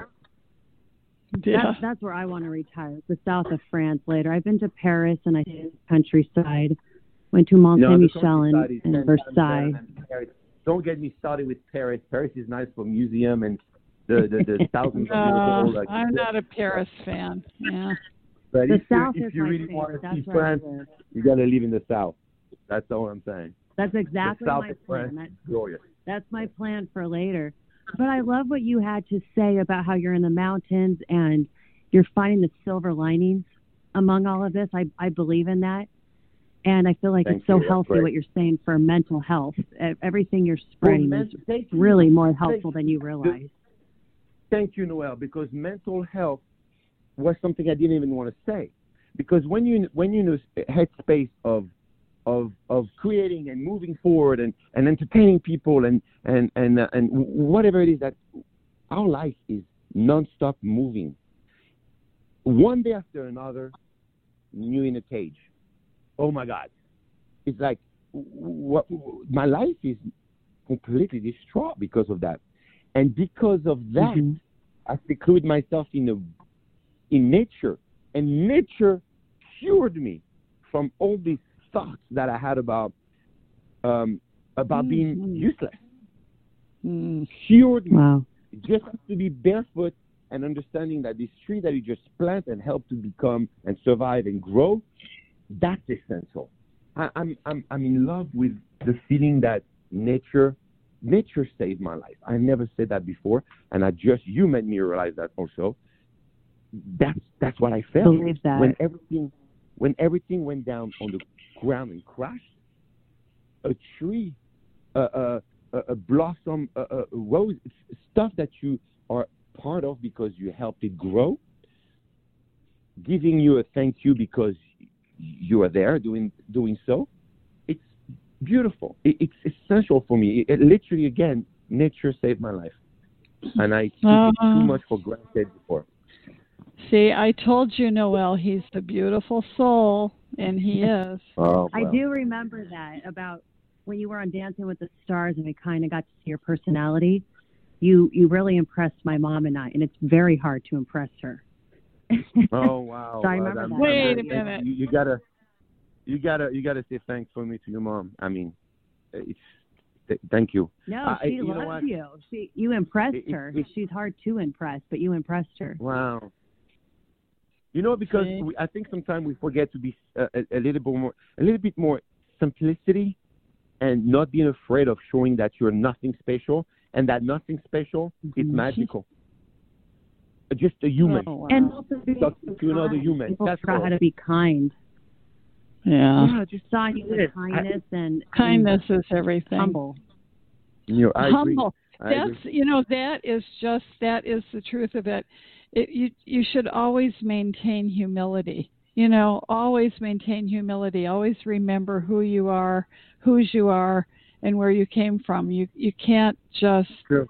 Yeah. That's, that's where I want to retire, the south of France later. I've been to Paris and I did countryside. Went to Mont No, Saint the Michel and, countryside is and ten times Versailles. better than Paris. Don't get me started with Paris. Paris is nice for museum and the, the, the thousands of years Uh, old. Like, I'm not a Paris fan. Yeah. But The if you, south if is you my really favorite. want to That's see where I France, live. you got to live in the south. That's all I'm saying. That's exactly the south my of plan. France That, is glorious. That's my plan for later. But I love what you had to say about how you're in the mountains and you're finding the silver linings among all of this. I, I believe in that. And I feel like Thank it's so you. That's healthy great. what you're saying for mental health. E- Everything you're spreading Well, is men- thank you. really more Thank- helpful than you realize. Thank you, Noel, because mental health was something I didn't even want to say. Because when you when you're in a headspace of of of creating and moving forward and, and entertaining people and and and uh, and whatever it is, that our life is nonstop moving. One day after another, you're in a cage. Oh my God! It's like what my life is completely distraught because of that, and because of that, Mm-hmm. I seclude myself in a in nature, and nature cured me from all these thoughts that I had about um, about being Mhm. useless. Mm. Cured me. Wow. Just to be barefoot and understanding that this tree that you just plant and help to become and survive and grow, that's essential. I, I'm I'm I'm in love with the feeling that nature nature saved my life. I never said that before, and I just you made me realize that also. That's that's what I felt Believe that. when everything when everything went down on the ground and crashed. A tree, a a, a, a blossom, a, a rose, stuff that you are part of because you helped it grow, giving you a thank you because you are there doing doing so. It's beautiful. It, it's essential for me. It, it literally, again, nature saved my life, and I took Uh, it too much for granted before. See, I told you, Noel, he's the beautiful soul, and he is. Oh, I well. do remember that about when you were on Dancing with the Stars and we kind of got to see your personality. You you really impressed my mom and I, and it's very hard to impress her. Oh wow! So I Well, remember I'm- that. I'm Wait very a thankful. minute. You, you gotta, you gotta, you gotta say thanks for me to your mom. I mean, it's th- thank you. No, I- she you know loves what? you. She you impressed It- it- her. it- She's hard to impress, but you impressed her. Wow. You know, because See? we, I think sometimes we forget to be uh, a, a little bit more, a little bit more simplicity, and not being afraid of showing that you're nothing special, and that nothing special is Mhm. magical. Just a human. Oh, wow. And also being Talk to another kind. human. People That's forgot all. how to be kind. yeah. Yeah, just Saw you with Yes, kindness and Kindness is and everything. humble. You know, I agree. Humble. I That's agree. you know that is just that is the truth of it. It you you should always maintain humility. You know, always maintain humility. Always remember who you are, whose you are, and where you came from. You you can't just True.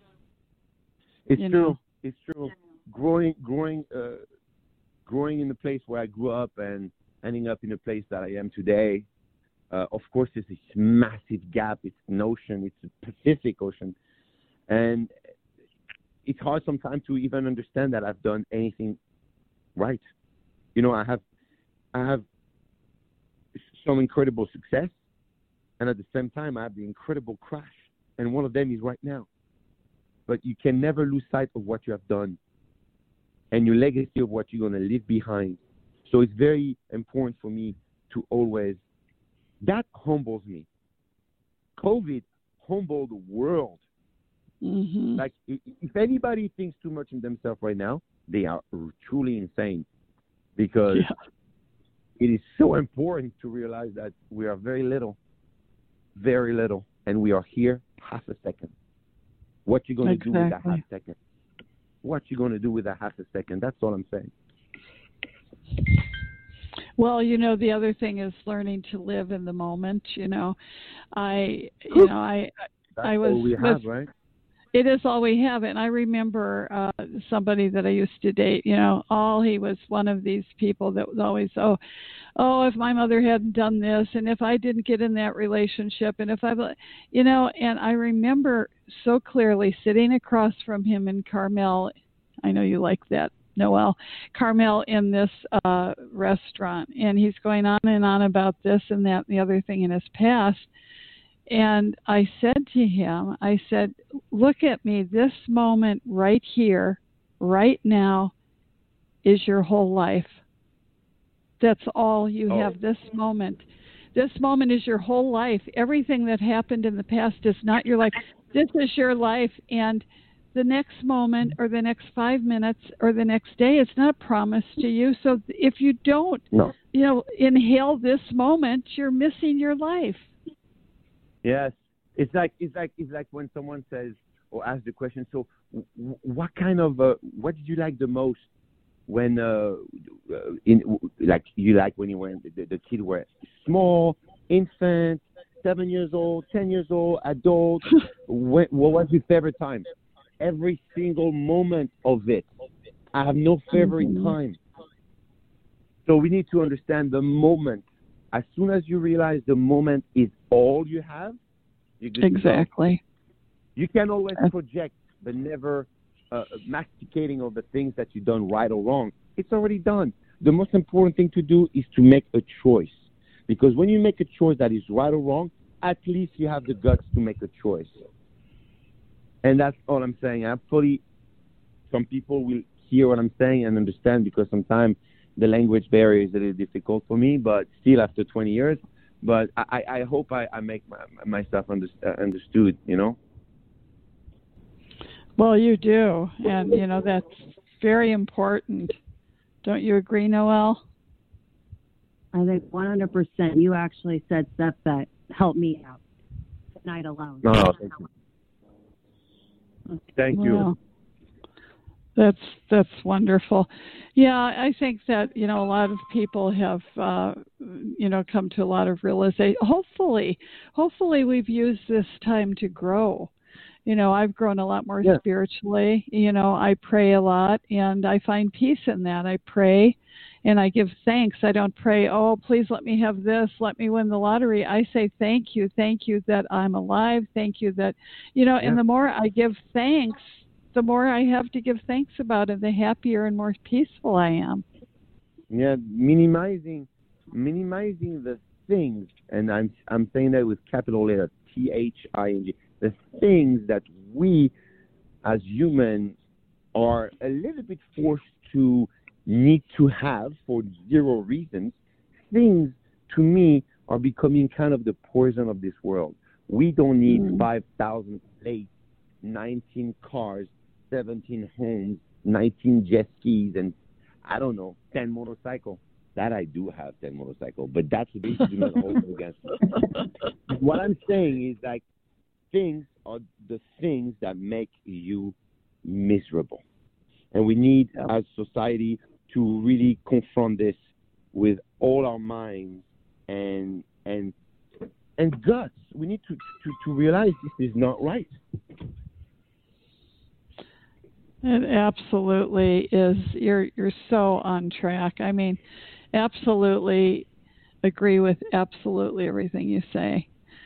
It's You true. know. It's true. Growing, growing, uh, growing in the place where I grew up and ending up in the place that I am today. Uh, of course, there's this massive gap. It's an ocean. It's a Pacific Ocean, and it's hard sometimes to even understand that I've done anything right. You know, I have, I have some incredible success, and at the same time, I have the incredible crash, and one of them is right now. But you can never lose sight of what you have done and your legacy of what you're going to leave behind. So it's very important for me to always, that humbles me. COVID humbled the world. Mm-hmm. Like, if anybody thinks too much in themselves right now, they are truly insane, because Yeah. it is so important to realize that we are very little, very little, and we are here half a second. What you going to do with that half second? What you going to do with that half a second? That's all I'm saying. Well, you know, the other thing is learning to live in the moment. You know, I, you know, I, That's I was. all we have, right? It is all we have. And I remember uh, somebody that I used to date, you know, all he was one of these people that was always, oh, oh, if my mother hadn't done this, and if I didn't get in that relationship, and if I, you know, and I remember so clearly sitting across from him in Carmel. I know you like that, Noel. Carmel, in this uh, restaurant. And he's going on and on about this and that and the other thing in his past. And I said to him, I said, look at me, this moment right here, right now, is your whole life. That's all you Oh. have, this moment. This moment is your whole life. Everything that happened in the past is not your life. This is your life. And the next moment or the next five minutes or the next day, it's not promised to you. So if you don't, No. you know, inhale this moment, you're missing your life. Yes, it's like it's like it's like when someone says or asks the question. So, w- what kind of uh, what did you like the most when uh, in like you like when you were the, the kid were small, infant, seven years old, ten years old, adult? when, what was your favorite time? Every single moment of it. I have no favorite Mm-hmm. time. So we need to understand the moment. As soon as you realize the moment is all you have, you're good to go. Exactly. You can always project, but never uh, masticating of the things that you've done right or wrong. It's already done. The most important thing to do is to make a choice. Because when you make a choice that is right or wrong, at least you have the guts to make a choice. And that's all I'm saying. Hopefully, some people will hear what I'm saying and understand, because sometimes the language barrier is a little difficult for me, but still after twenty years. But I, I hope I, I make my, myself under, uh, understood, you know? Well, you do. And, you know, that's very important. Don't you agree, Noel? I think one hundred percent. You actually said stuff that helped me out tonight alone. No, no, thank you. Thank you. Well, that's that's wonderful. Yeah, I think that, you know, a lot of people have, uh, you know, come to a lot of realization. Hopefully, hopefully we've used this time to grow. You know, I've grown a lot more Yeah. spiritually. You know, I pray a lot, and I find peace in that. I pray, and I give thanks. I don't pray, oh, please let me have this, let me win the lottery. I say thank you, thank you that I'm alive, thank you that, you know, Yeah. and the more I give thanks, the more I have to give thanks about it, the happier and more peaceful I am. Yeah, minimizing, minimizing the things, and I'm I'm saying that with capital letter T H I N G, the things that we as humans are a little bit forced to need to have for zero reasons. Things, to me, are becoming kind of the poison of this world. We don't need Mm. five thousand plates, nineteen cars, seventeen homes, nineteen jet skis, and I don't know, ten motorcycles. That I do have ten motorcycles, but that's basically not holding against me. What I'm saying is, like, things are the things that make you miserable. And we need, Yep. as society, to really confront this with all our minds and and and guts. We need to, to, to realize this is not right. It absolutely is. You're you're so on track. I mean, absolutely agree with absolutely everything you say.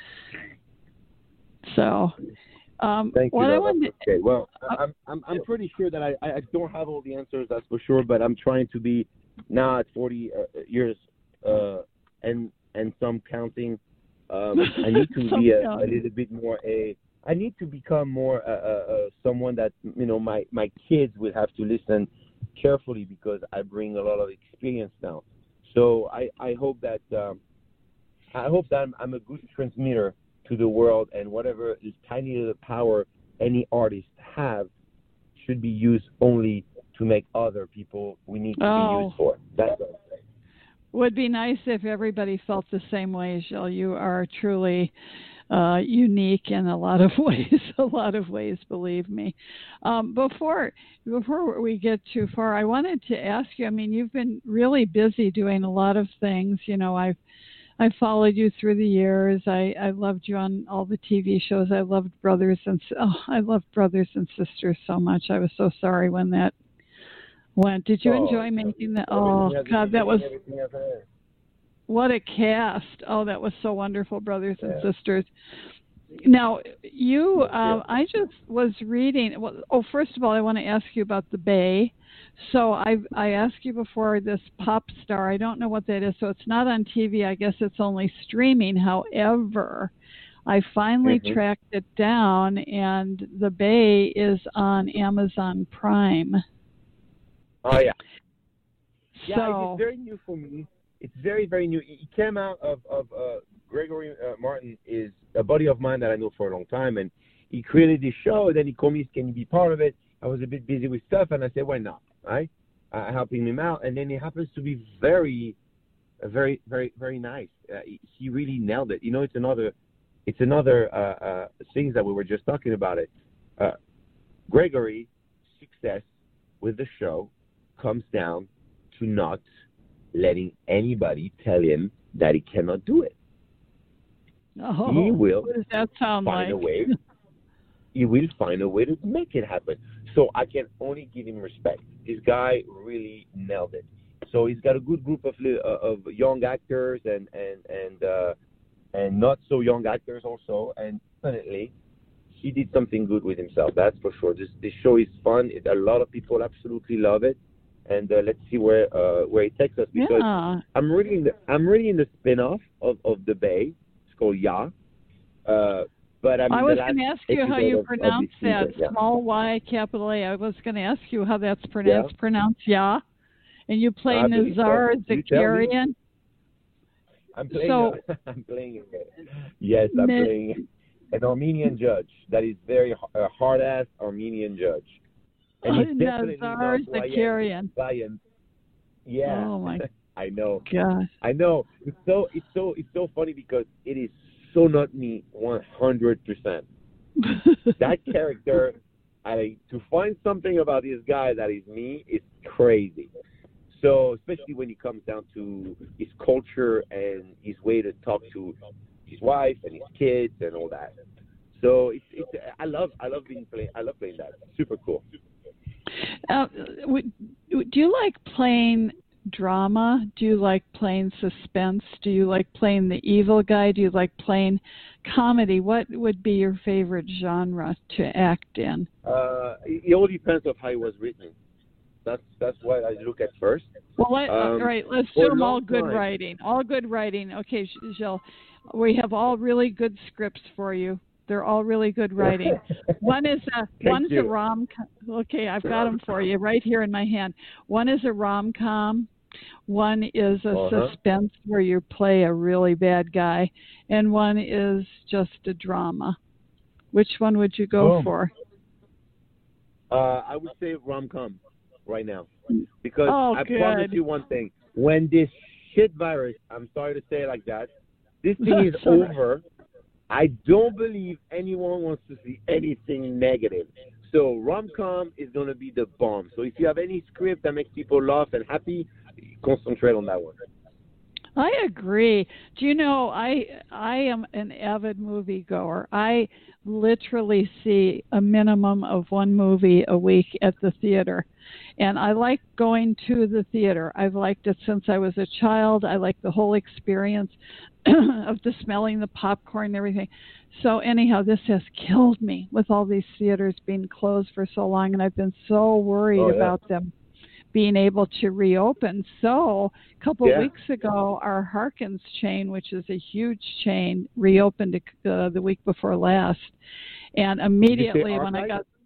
So, um, Thank you. what I No, wanted that's okay. Well, I'm, I'm I'm pretty sure that I, I don't have all the answers, that's for sure. But I'm trying to be now at forty uh, years uh, and and some counting, Um, I need to be a, a little bit more a. I need to become more uh, uh, uh, someone that you know my my kids will have to listen carefully because I bring a lot of experience now. So I I hope that um, I hope that I'm, I'm a good transmitter to the world, and whatever tiny little power any artist have should be used only to make other people we need to oh. be used for. That's what I'm saying. Would be nice if everybody felt the same way, Gilles. You are truly uh, unique in a lot of ways, a lot of ways, believe me. Um, before before we get too far, I wanted to ask you, I mean, you've been really busy doing a lot of things. You know, I've I followed you through the years. I, I loved you on all the T V shows. I loved Brothers and oh, I loved Brothers and Sisters so much. I was so sorry when that went. Did you oh, enjoy making that? Oh God, that was what a cast. Oh, that was so wonderful, Brothers and yeah. Sisters. Now, you, uh, I just was reading. Well, oh, first of all, I want to ask you about the Bay. So I I asked you before this pop star. I don't know what that is. So it's not on T V. I guess it's only streaming. However, I finally mm-hmm. tracked it down, and the Bay is on Amazon Prime. Oh yeah. Yeah, so, it's very new for me. It's very very new. It came out of of uh, Gregory uh, Martin is a buddy of mine that I know for a long time, and he created this show. Then he called me, "Can you be part of it?" I was a bit busy with stuff, and I said, "Why not?" Right? Uh, helping him out, and then he happens to be very, uh, very, very, very nice. Uh, he, he really nailed it. You know, it's another, it's another uh, uh, things that we were just talking about. It. Uh, Gregory's success with the show comes down to not letting anybody tell him that he cannot do it. Oh, he will what does that sound find like? a way. He will find a way to make it happen. So I can only give him respect. This guy really nailed it. So he's got a good group of uh, of young actors and and and uh, and not so young actors also. And definitely, he did something good with himself. That's for sure. This this show is fun. It, a lot of people absolutely love it. And uh, let's see where uh, where it takes us, because yeah. I'm reading the I'm reading the spin-off of, of the Bay. It's called Ya. Uh, but I, mean, I was going to ask you how you of, pronounce of that, season, yeah. small Y, capital A. I was going to ask you how that's pronounced. Yeah. Pronounced Ya, and you play I Nazar so. Zakarian. I'm playing. So, a, I'm playing. A, yes, I'm ne- playing an Armenian judge. That is very a hard-ass Armenian judge. And he's definitely Nazar not Zakarian. Lion. Yeah. Oh my I know. gosh. I know. It's so it's so it's so funny because it is so not me one hundred percent. That character, I to find something about this guy that is me is crazy. So especially when it comes down to his culture and his way to talk to his wife and his kids and all that. So it's it's I love I love being play I love playing that. Super cool. Uh, w- do you like playing drama? Do you like playing suspense? Do you like playing the evil guy? Do you like playing comedy? What would be your favorite genre to act in? Uh, it all depends on how it was written. That's that's what I look at first. Well, let, um, all right, let's assume all good time. writing. All good writing. Okay, Gilles, we have all really good scripts for you. They're all really good writing. One is a one's you. a rom. Okay, I've got them for you right here in my hand. One is a rom com. One is a uh-huh. suspense where you play a really bad guy, and one is just a drama. Which one would you go oh. for? Uh, I would say rom com right now, because oh, I good. promise you one thing: when this shit virus, I'm sorry to say it like that, this thing is Sorry. over. I don't believe anyone wants to see anything negative. So rom-com is going to be the bomb. So if you have any script that makes people laugh and happy, concentrate on that one. I agree. Do you know, I I am an avid moviegoer. I literally see a minimum of one movie a week at the theater. And I like going to the theater. I've liked it since I was a child. I like the whole experience of the smelling the popcorn and everything. So anyhow, this has killed me with all these theaters being closed for so long, and I've been so worried oh, yeah. about them being able to reopen. So a couple Yeah. weeks ago, our Harkins chain, which is a huge chain, reopened uh, the week before last. And immediately when I got,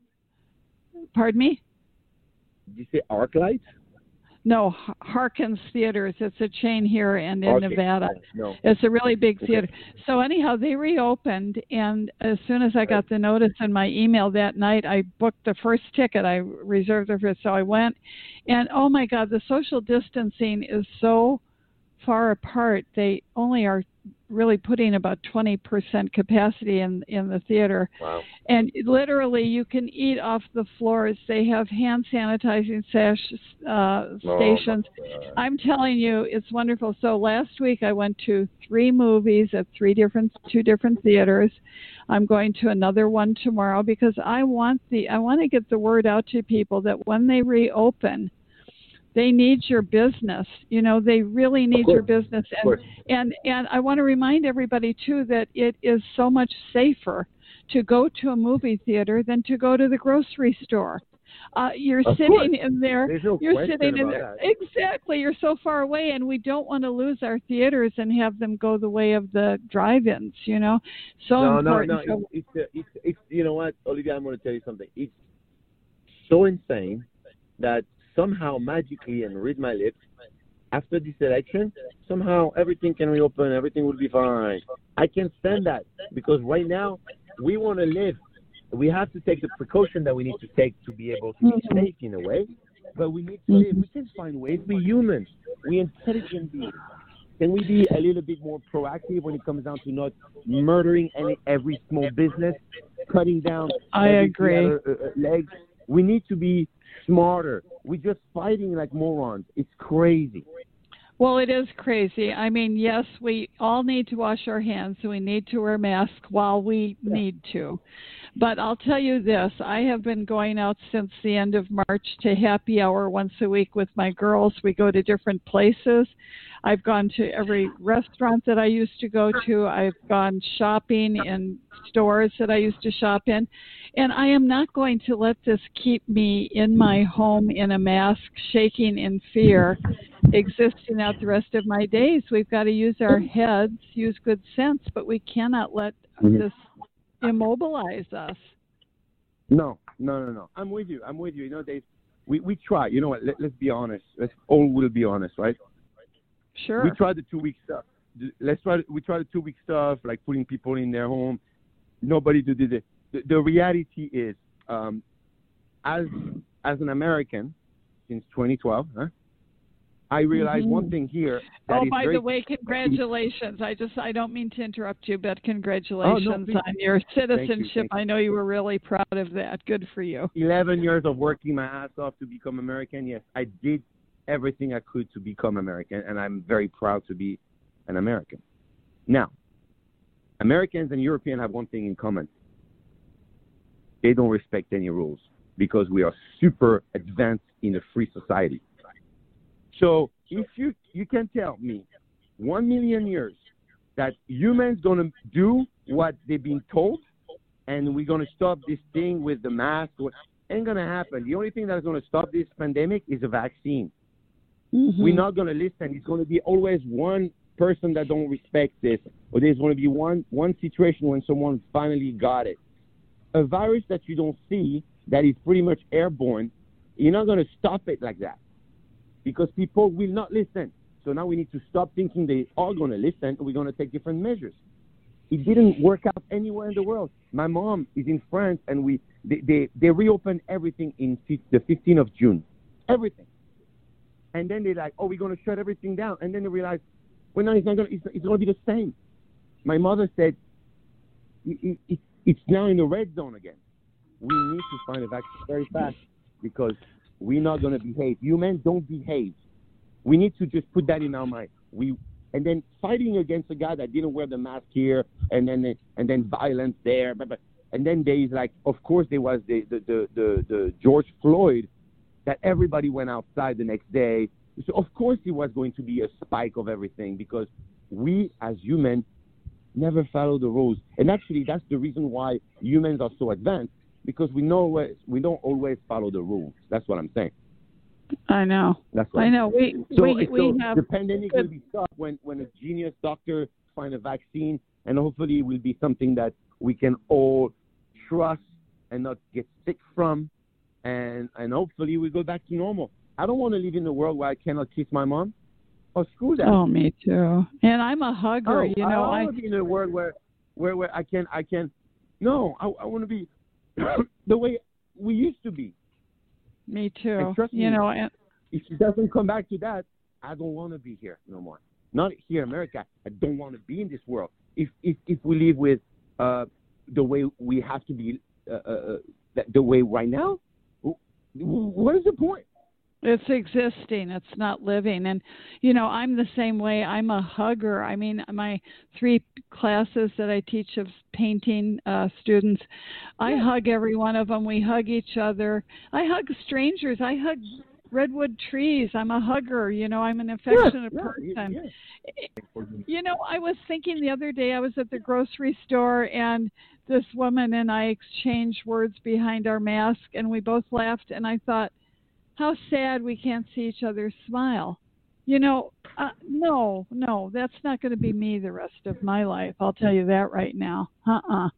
pardon me? Did you say ArcLight? No, Harkins Theaters. It's a chain here and in Okay. Nevada. No. It's a really big Okay. theater. So anyhow, they reopened, and as soon as I got the notice in my email that night, I booked the first ticket. I reserved it for it, so I went. And oh my God, the social distancing is so far apart. They only are really putting about twenty percent capacity in in the theater. Wow. And literally you can eat off the floors. They have hand sanitizing sash, uh, stations. Oh, I'm telling you, it's wonderful. So last week I went to three movies at three different two different theaters. I'm going to another one tomorrow because I want the I want to get the word out to people that when they reopen, they need your business. You know, they really need your business. And, and and I want to remind everybody, too, that it is so much safer to go to a movie theater than to go to the grocery store. Uh, you're Of sitting course. in there. There's no you're question sitting in about there. that. Exactly. You're so far away, and we don't want to lose our theaters and have them go the way of the drive-ins, you know. So no, important. no, no. It's, it's, it's, it's, you know what, Olivia, I'm going to tell you something. It's so insane that somehow magically, and read my lips, after this election, somehow everything can reopen, everything will be fine. I can't stand that because right now we want to live. We have to take the precaution that we need to take to be able to be Mm-hmm. safe in a way, but we need to live. We can find ways. We're humans. We're intelligent beings. Can we be a little bit more proactive when it comes down to not murdering any every small business, cutting down I every agree. other, uh, uh, legs? We need to be smarter. We're just fighting like morons. It's crazy. Well, it is crazy. I mean, yes, we all need to wash our hands. We need to wear masks while we Yeah. need to. But I'll tell you this. I have been going out since the end of March to happy hour once a week with my girls. We go to different places. I've gone to every restaurant that I used to go to. I've gone shopping in stores that I used to shop in. And I am not going to let this keep me in my home in a mask, shaking in fear, existing out the rest of my days. We've got to use our heads, use good sense, but we cannot let Mhm. this immobilize us. No, no, no, no. I'm with you. I'm with you. You know, Dave, we, we try. You know what? Let, let's be honest. Let's all will be honest, right? Sure. We tried the two week stuff. Let's try. We tried the two week stuff, like putting people in their home. Nobody did it. The, the reality is, um, as as an American since twenty twelve, huh, I realized Mhm. one thing here. That Oh, is by very the way, congratulations. I just, I don't mean to interrupt you, but congratulations please. on your citizenship. thank you. I know you were really proud of that. Good for you. eleven years of working my ass off to become American. Yes, I did everything I could to become American, and I'm very proud to be an American. Now, Americans and Europeans have one thing in common. They don't respect any rules because we are super advanced in a free society. So if you, you can tell me one million years that humans going to do what they've been told and we're going to stop this thing with the mask, ain't going to happen. The only thing that's going to stop this pandemic is a vaccine. Mm-hmm. We're not going to listen. It's going to be always one person that don't respect this, or there's going to be one one situation when someone finally got it. A virus that you don't see, that is pretty much airborne, you're not going to stop it like that because people will not listen. So now we need to stop thinking they are going to listen, and we're going to take different measures. It didn't work out anywhere in the world. My mom is in France, and we they, they, they reopened everything in the fifteenth of June. Everything. And then they're like, oh, we're going to shut everything down. And then they realize, well, no, it's not going to, it's, it's going to be the same. My mother said, it, it, it's now in the red zone again. We need to find a vaccine very fast because we're not going to behave. Humans don't behave. We need to just put that in our mind. We and then fighting against a guy that didn't wear the mask here, and then and then violence there. But, but, and then there is like, of course, there was the the, the, the, the George Floyd that everybody went outside the next day. So of course it was going to be a spike of everything because we as humans never follow the rules. And actually that's the reason why humans are so advanced, because we know we don't always follow the rules. That's what I'm saying. I know. That's right. I know. We So, we so we have the pandemic good- will be stopped when, when a genius doctor find a vaccine, and hopefully it will be something that we can all trust and not get sick from, and and hopefully we go back to normal. I don't want to live in a world where I cannot kiss my mom. Oh, screw that. Oh, me too. And I'm a hugger. Oh, you know, I I want to be in a world where, where, where I can, I can. No, I, I want to be the way we used to be. me too. And trust you me, know, and, if it doesn't come back to that, I don't want to be here no more. Not here in America. I don't want to be in this world. If if if we live with uh, the way we have to be, uh, uh, the, the way right now, what is the point? It's existing. It's not living. And, you know, I'm the same way. I'm a hugger. I mean, my three classes that I teach of painting uh, students, I Yeah. hug every one of them. We hug each other. I hug strangers. I hug redwood trees. I'm a hugger. You know, I'm an affectionate yeah, person. yeah. You know, I was thinking the other day, I was at the grocery store, and this woman and I exchanged words behind our mask, and we both laughed, and I thought, how sad we can't see each other smile. You know, uh, no, no, that's not going to be me the rest of my life. I'll tell you that right now. Uh-uh.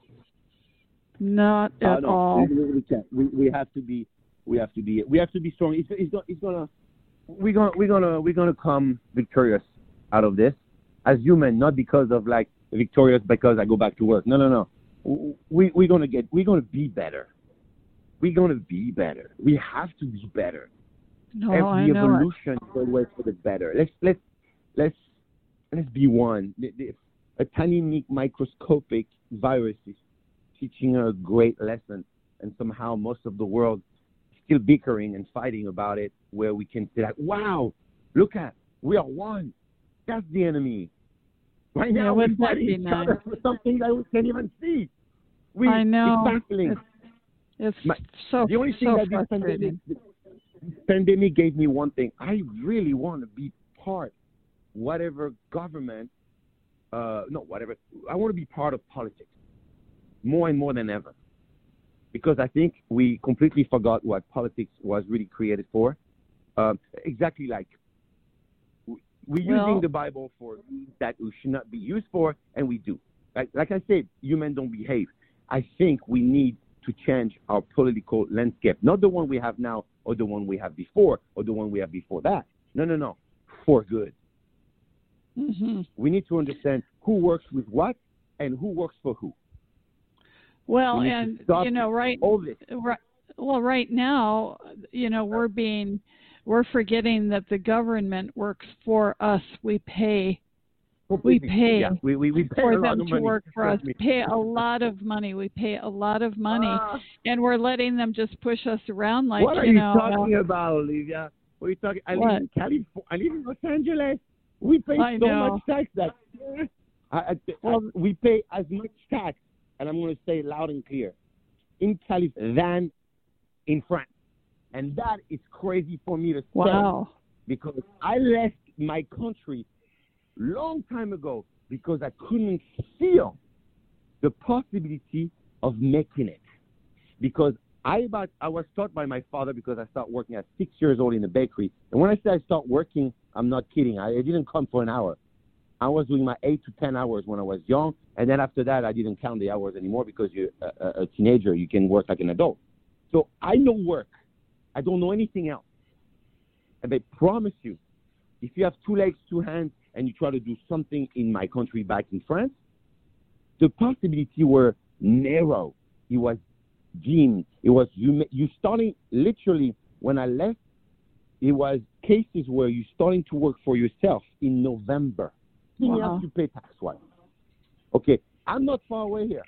Not Uh, at no, all. We, we can't. We, we have to be. We have to be. We have to be strong. It's, it's, it's gonna. We're gonna. We're gonna. We're gonna come victorious out of this as human, not because of like victorious because I go back to work. No, no, no. We we're gonna get. We're gonna be better. We're gonna be better. We have to be better. No, I Every know it. evolution is always for the better. Let's let's let's let's be one. The- the- A tiny mi- microscopic virus is teaching a great lesson, and somehow most of the world is still bickering and fighting about it. Where we can say like, "Wow, look at we are one. That's the enemy." Right Yeah, now we're wouldn't that fighting be each nice? other for something that we can't even see. We, I know. It's baffling. It's, it's My- so, the only thing so that this frustrating. pandemic, this pandemic gave me one thing. I really want to be part, whatever government, uh, no, whatever. I want to be part of politics more and more than ever. Because I think we completely forgot what politics was really created for. Um, exactly like we- we're Well- using the Bible for things that it should not be used for, and we do. Like, like I said, humans don't behave. I think we need to change our political landscape, not the one we have now or the one we have before or the one we have before that. No, no, no, for good. hmm We need to understand who works with what and who works for who. Well, We need to and stop you know, right, All this. right. Well, right now, you know, we're being, we're forgetting that the government works for us. We pay We pay Yeah, we, we, we pay for a lot them of to money. work for us. Trust me. Pay a lot of money. We pay a lot of money, Ah, and we're letting them just push us around like what are you you know. talking about, Olivia? What are you talking? I What? live in California. I live in Los Angeles. We pay I so know. much tax that I, I, Well- I, we pay as much tax, and I'm going to say loud and clear, in California than in France, and that is crazy for me to say Wow. because I left my country long time ago because I couldn't feel the possibility of making it. Because I about I was taught by my father because I started working at six years old in the bakery. And when I say I start working, I'm not kidding. I, I didn't come for an hour. I was doing my eight to ten hours when I was young, and then after that, I didn't count the hours anymore because you're a, a, a teenager. You can work like an adult. So I know work. I don't know anything else. And I promise you, if you have two legs, two hands, and you try to do something in my country back in France, the possibility were narrow. It was dim. It was you. You starting literally when I left. It was cases where you starting to work for yourself in November. You Wow. have to pay tax wise. Okay, I'm not far away here.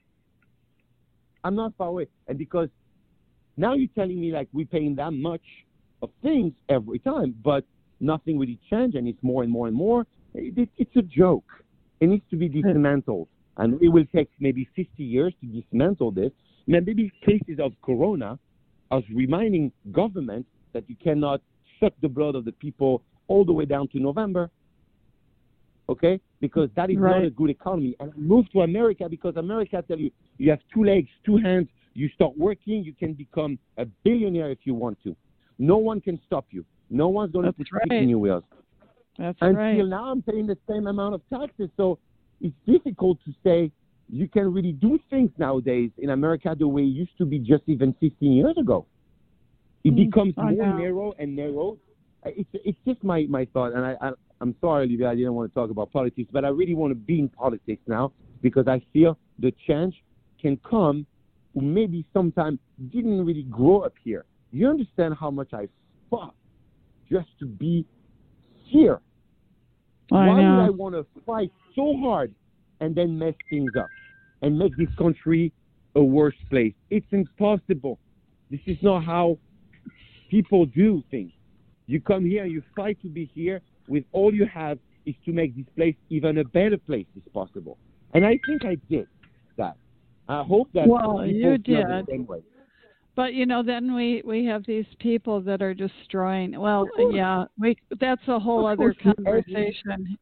I'm not far away, and because now you're telling me like we're paying that much of things every time, but nothing really changed, and it's more and more and more. It, it, it's a joke. It needs to be dismantled, and it will take maybe fifty years to dismantle this. Maybe cases of corona are reminding government that you cannot suck the blood of the people all the way down to November. Okay, because that is Right. not a good economy. And move to America because America tell you you have two legs, two hands. You start working, you can become a billionaire if you want to. No one can stop you. No one's going to That's put stick right. in your wheels. That's Until right. now, I'm paying the same amount of taxes. So it's difficult to say you can really do things nowadays in America the way it used to be just even fifteen years ago. It Mm, becomes I more know. narrow and narrow. It's it's just my, my thought. And I, I, I'm sorry, Olivia, I didn't want to talk about politics, but I really want to be in politics now because I feel the change can come who maybe sometime didn't really grow up here. You understand how much I fought just to be here. I Why know. would I want to fight so hard and then mess things up and make this country a worse place? It's impossible. This is not how people do things. You come here and you fight to be here with all you have is to make this place even a better place if possible. And I think I did that. I hope that Well, people you feel the did. same way. But you know, then we we have these people that are destroying. Well, yeah, we that's a whole Of other course, to every- conversation.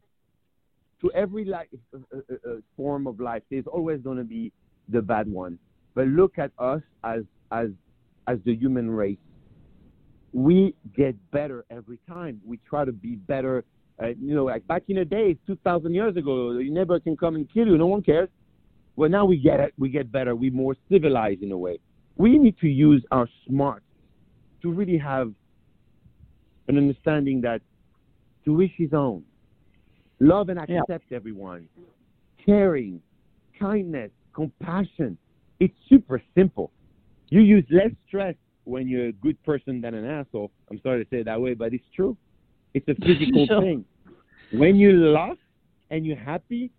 To every life, uh, uh, uh, form of life, there's always going to be the bad one. But look at us as as as the human race. We get better every time. We try to be better. Uh, you know, like back in the days, two thousand years ago, your neighbor can come and kill you. No one cares. Well, now we get it. We get better. We're more civilized in a way. We need to use our smarts to really have an understanding that to each his own. Love and Yeah. accept everyone. Caring, kindness, compassion. It's super simple. You use less stress when you're a good person than an asshole. I'm sorry to say it that way, but it's true. It's a physical Sure. thing. When you laugh and you're happy,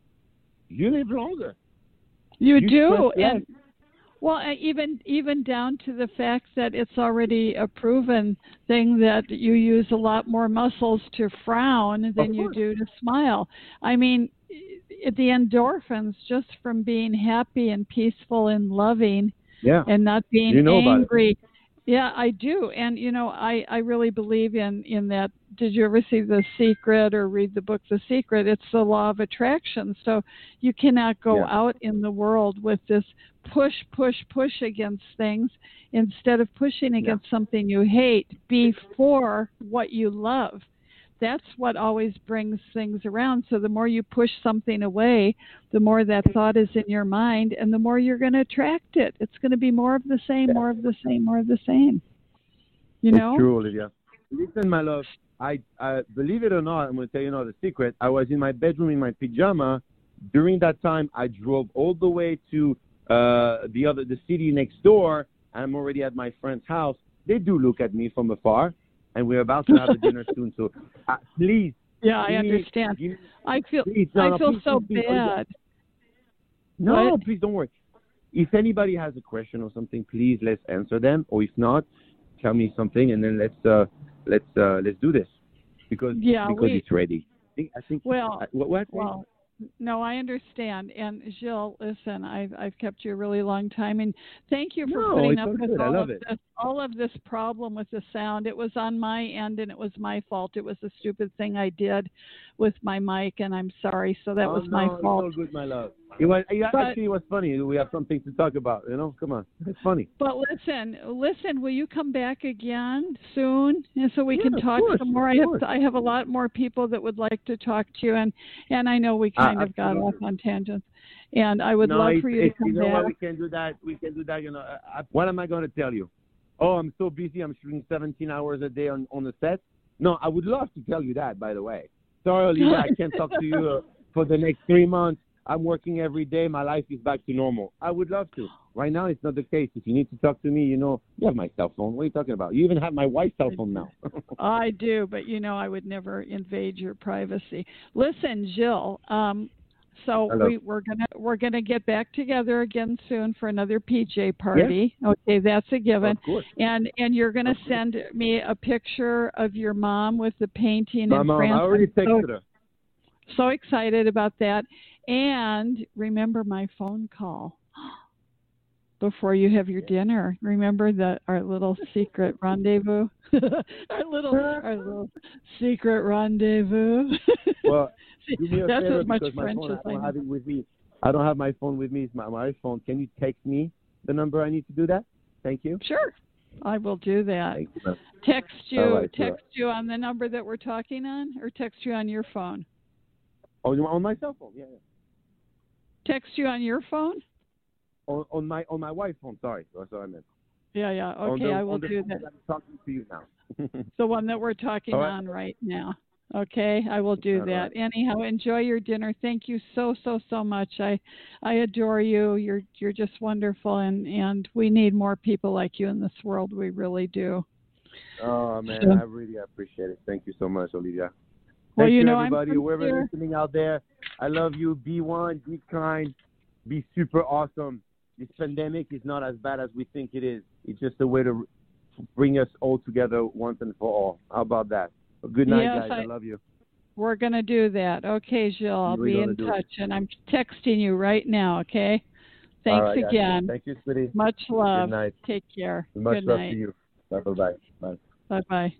you live longer. You, You do, stress less. and well, uh, even even down to the fact that it's already a proven thing that you use a lot more muscles to frown than you course. do to smile. I mean, i- the endorphins just from being happy and peaceful and loving Yeah. and not being You know about it. angry. Yeah, I do. And you know, I I really believe in in that. Did you ever see The Secret or read the book The Secret? It's the law of attraction. So you cannot go Yeah. out in the world with this push push push against things instead of pushing against something you hate. Be for what you love. That's what always brings things around. So the more you push something away, the more that thought is in your mind, and the more you're going to attract it. It's going to be more of the same, more of the same, more of the same. You know? It's true, Olivia. Listen, my love, I, I believe it or not, I'm going to tell you another secret. I was in my bedroom in my pajama. During that time, I drove all the way to uh, the other, the city next door. I'm already at my friend's house. They do look at me from afar, and we're about to have a dinner soon. So uh, please. Yeah, I give me- understand. give me- I feel please, no, I no, feel please, so please, please, Olivia. bad. No, What? please don't worry. If anybody has a question or something, please let's answer them. Or if not, tell me something, and then let's uh, let's uh, let's do this because Yeah, because we- it's ready. I think. I think Well, I, what? what? Well, no, I understand. And Jill, listen, I've I've kept you a really long time, and thank you for No, putting it's up all with good. I all love of it. this, all of this problem with the sound. It was on my end, and it was my fault. It was a stupid thing I did with my mic, and I'm sorry. So that Oh, was no, my it's fault. all good, my love. It was it But- actually it was funny. We have something to talk about. You know, come on, it's funny. But listen, listen, will you come back again soon, and so we Yeah, can of talk course, some more? of I have course. I have a lot more people that would like to talk to you, and and I know we kind Uh, of got off absolutely. on tangents, and I would no, love it's, for you it's, to come you know back. what? We can do that. We can do that. You know, uh, I, what am I going to tell you? Oh, I'm so busy. I'm shooting seventeen hours a day on on the set. No, I would love to tell you that. By the way, sorry, Olivia, I can't talk to you uh, for the next three months. I'm working every day. My life is back to normal. I would love to. Right now, it's not the case. If you need to talk to me, you know, you have my cell phone. What are you talking about? You even have my wife's cell phone now. I do, but you know I would never invade your privacy. Listen, Jill. Um, so Hello. we, we're gonna we're gonna get back together again soon for another P J party. Okay, that's a given. Of course. And and you're gonna send me a picture of your mom with the painting My in mom, France. I already I'm so, texted her. so excited about that. And remember my phone call before you have your dinner. Remember the our little secret rendezvous. our little our little secret rendezvous. Well, See, do me a that's favor as much because my French phone, as I I don't know. have it with me. I don't have my phone with me. It's my, my iPhone. Can you text me the number I need to do that? Thank you. Sure. I will do that. Thank you, man. Text you, All right, sure. text you on the number that we're talking on, or text you on your phone. Oh, you want on my cell phone? Yeah, yeah. Text you on your phone? On, on my on my wife's phone. Sorry, that's what I meant. Yeah, yeah. On Okay, the- I will on the do phone that. I'm talking to you now. The one that we're talking All right. on right now. Okay, I will do All that. right. Anyhow, enjoy your dinner. Thank you so so so much. I I adore you. You're you're just wonderful, and and we need more people like you in this world. We really do. Oh man, So- I really appreciate it. Thank you so much, Olivia. Well, Thank you you, know, I'm everybody, from whoever here. listening out there. I love you. Be one, be kind, be super awesome. This pandemic is not as bad as we think it is. It's just a way to bring us all together once and for all. How about that? Good night, Yes, guys. I, I- love you. We're gonna do that. Okay, Jill. I'll We're be gonna in do it. touch, and I'm texting you right now. Okay. All Thanks right, guys. again. Thank you, sweetie. Much love. Good night. Take care. Much Good love night. to you. Bye bye. Bye. Bye bye.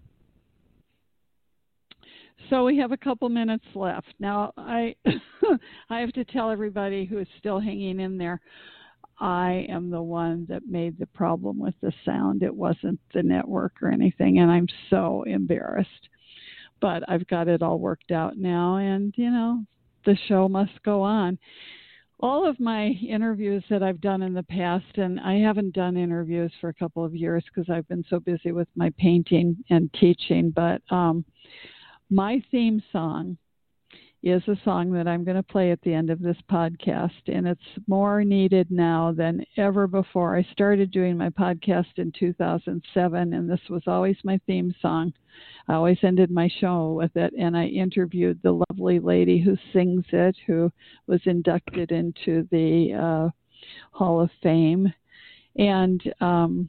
So we have a couple minutes left. Now I I have to tell everybody who is still hanging in there, I am the one that made the problem with the sound. It wasn't the network or anything, and I'm so embarrassed. But I've got it all worked out now, and you know, the show must go on. All of my interviews that I've done in the past, and I haven't done interviews for a couple of years because I've been so busy with my painting and teaching, but um, my theme song is a song that I'm going to play at the end of this podcast, and it's more needed now than ever before. I started doing my podcast in two thousand seven, and this was always my theme song. I always ended my show with it, and I interviewed the lovely lady who sings it, who was inducted into the uh, Hall of Fame. And um,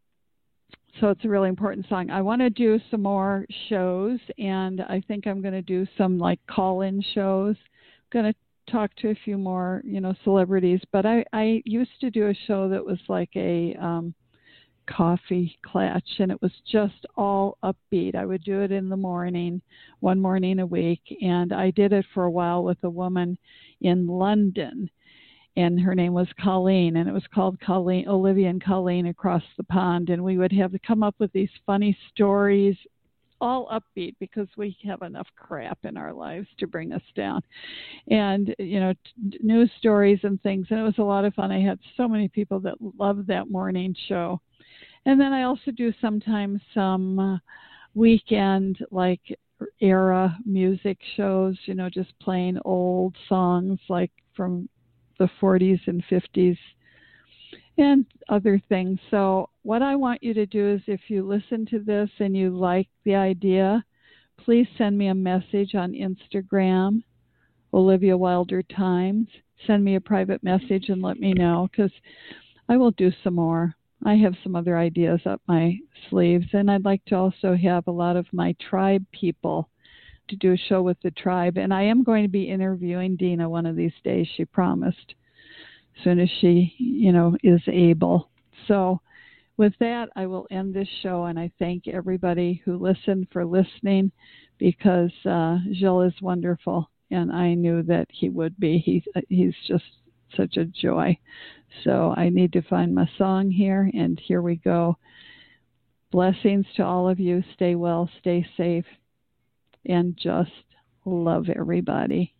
so it's a really important song. I want to do some more shows, and I think I'm going to do some like call-in shows. I'm going to talk to a few more, you know, celebrities. But I, I used to do a show that was like a um, coffee clutch, and it was just all upbeat. I would do it in the morning, one morning a week, and I did it for a while with a woman in London, and her name was Colleen, and it was called Colleen, Olivia and Colleen Across the Pond, and we would have to come up with these funny stories, all upbeat, because we have enough crap in our lives to bring us down, and you know, t- news stories and things, and it was a lot of fun. I had so many people that loved that morning show. And then I also do sometimes some uh, weekend like era music shows, you know, just playing old songs like from the forties and fifties and other things. So what I want you to do is, if you listen to this and you like the idea, please send me a message on Instagram, Olivia Wilder Times. Send me a private message and let me know, because I will do some more. I have some other ideas up my sleeves, and I'd like to also have a lot of my tribe people to do a show with the tribe. And I am going to be interviewing Dina one of these days, she promised, as soon as she, you know, is able. So with that, I will end this show, and I thank everybody who listened for listening, because uh, Gilles is wonderful, and I knew that he would be. He, he's just such a joy. So I need to find my song here, and here we go. Blessings to all of you. Stay well, stay safe, and just love everybody.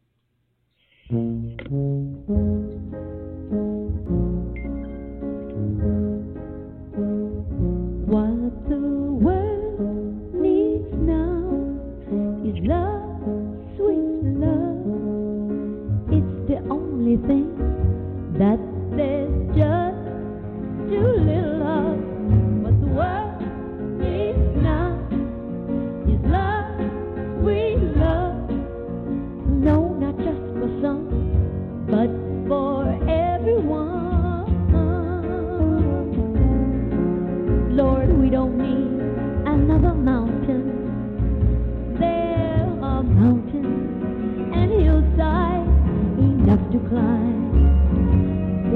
What the world needs now is love, sweet love. It's the only thing that there's just too little of. What the world needs now is love, sweet love. No, not just for some, but for everyone. Lord, we don't need another mountain. There are mountains and hillsides enough to climb.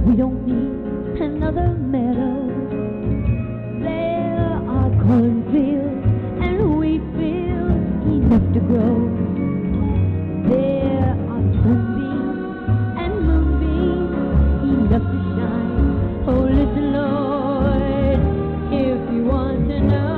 we don't need another meadow. There are cornfields and wheat fields enough to grow. There are sunbeams and moonbeams enough to shine. Oh, listen, Lord, if you want to know.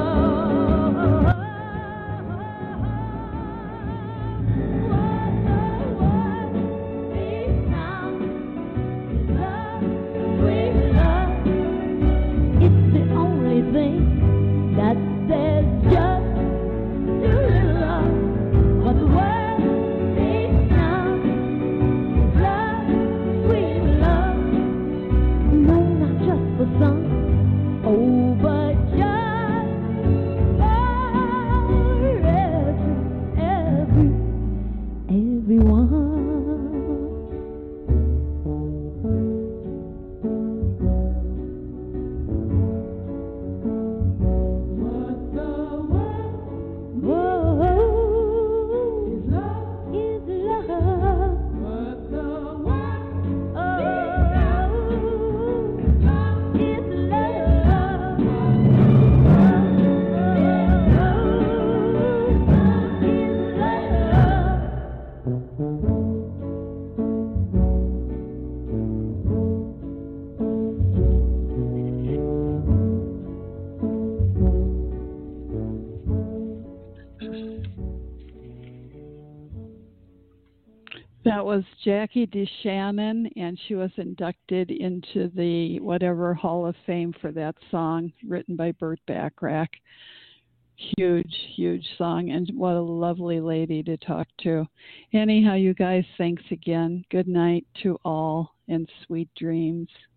That was Jackie DeShannon, and she was inducted into the whatever Hall of Fame for that song written by Burt Bacharach. Huge, huge song, and what a lovely lady to talk to. Anyhow, you guys, thanks again. Good night to all, and sweet dreams.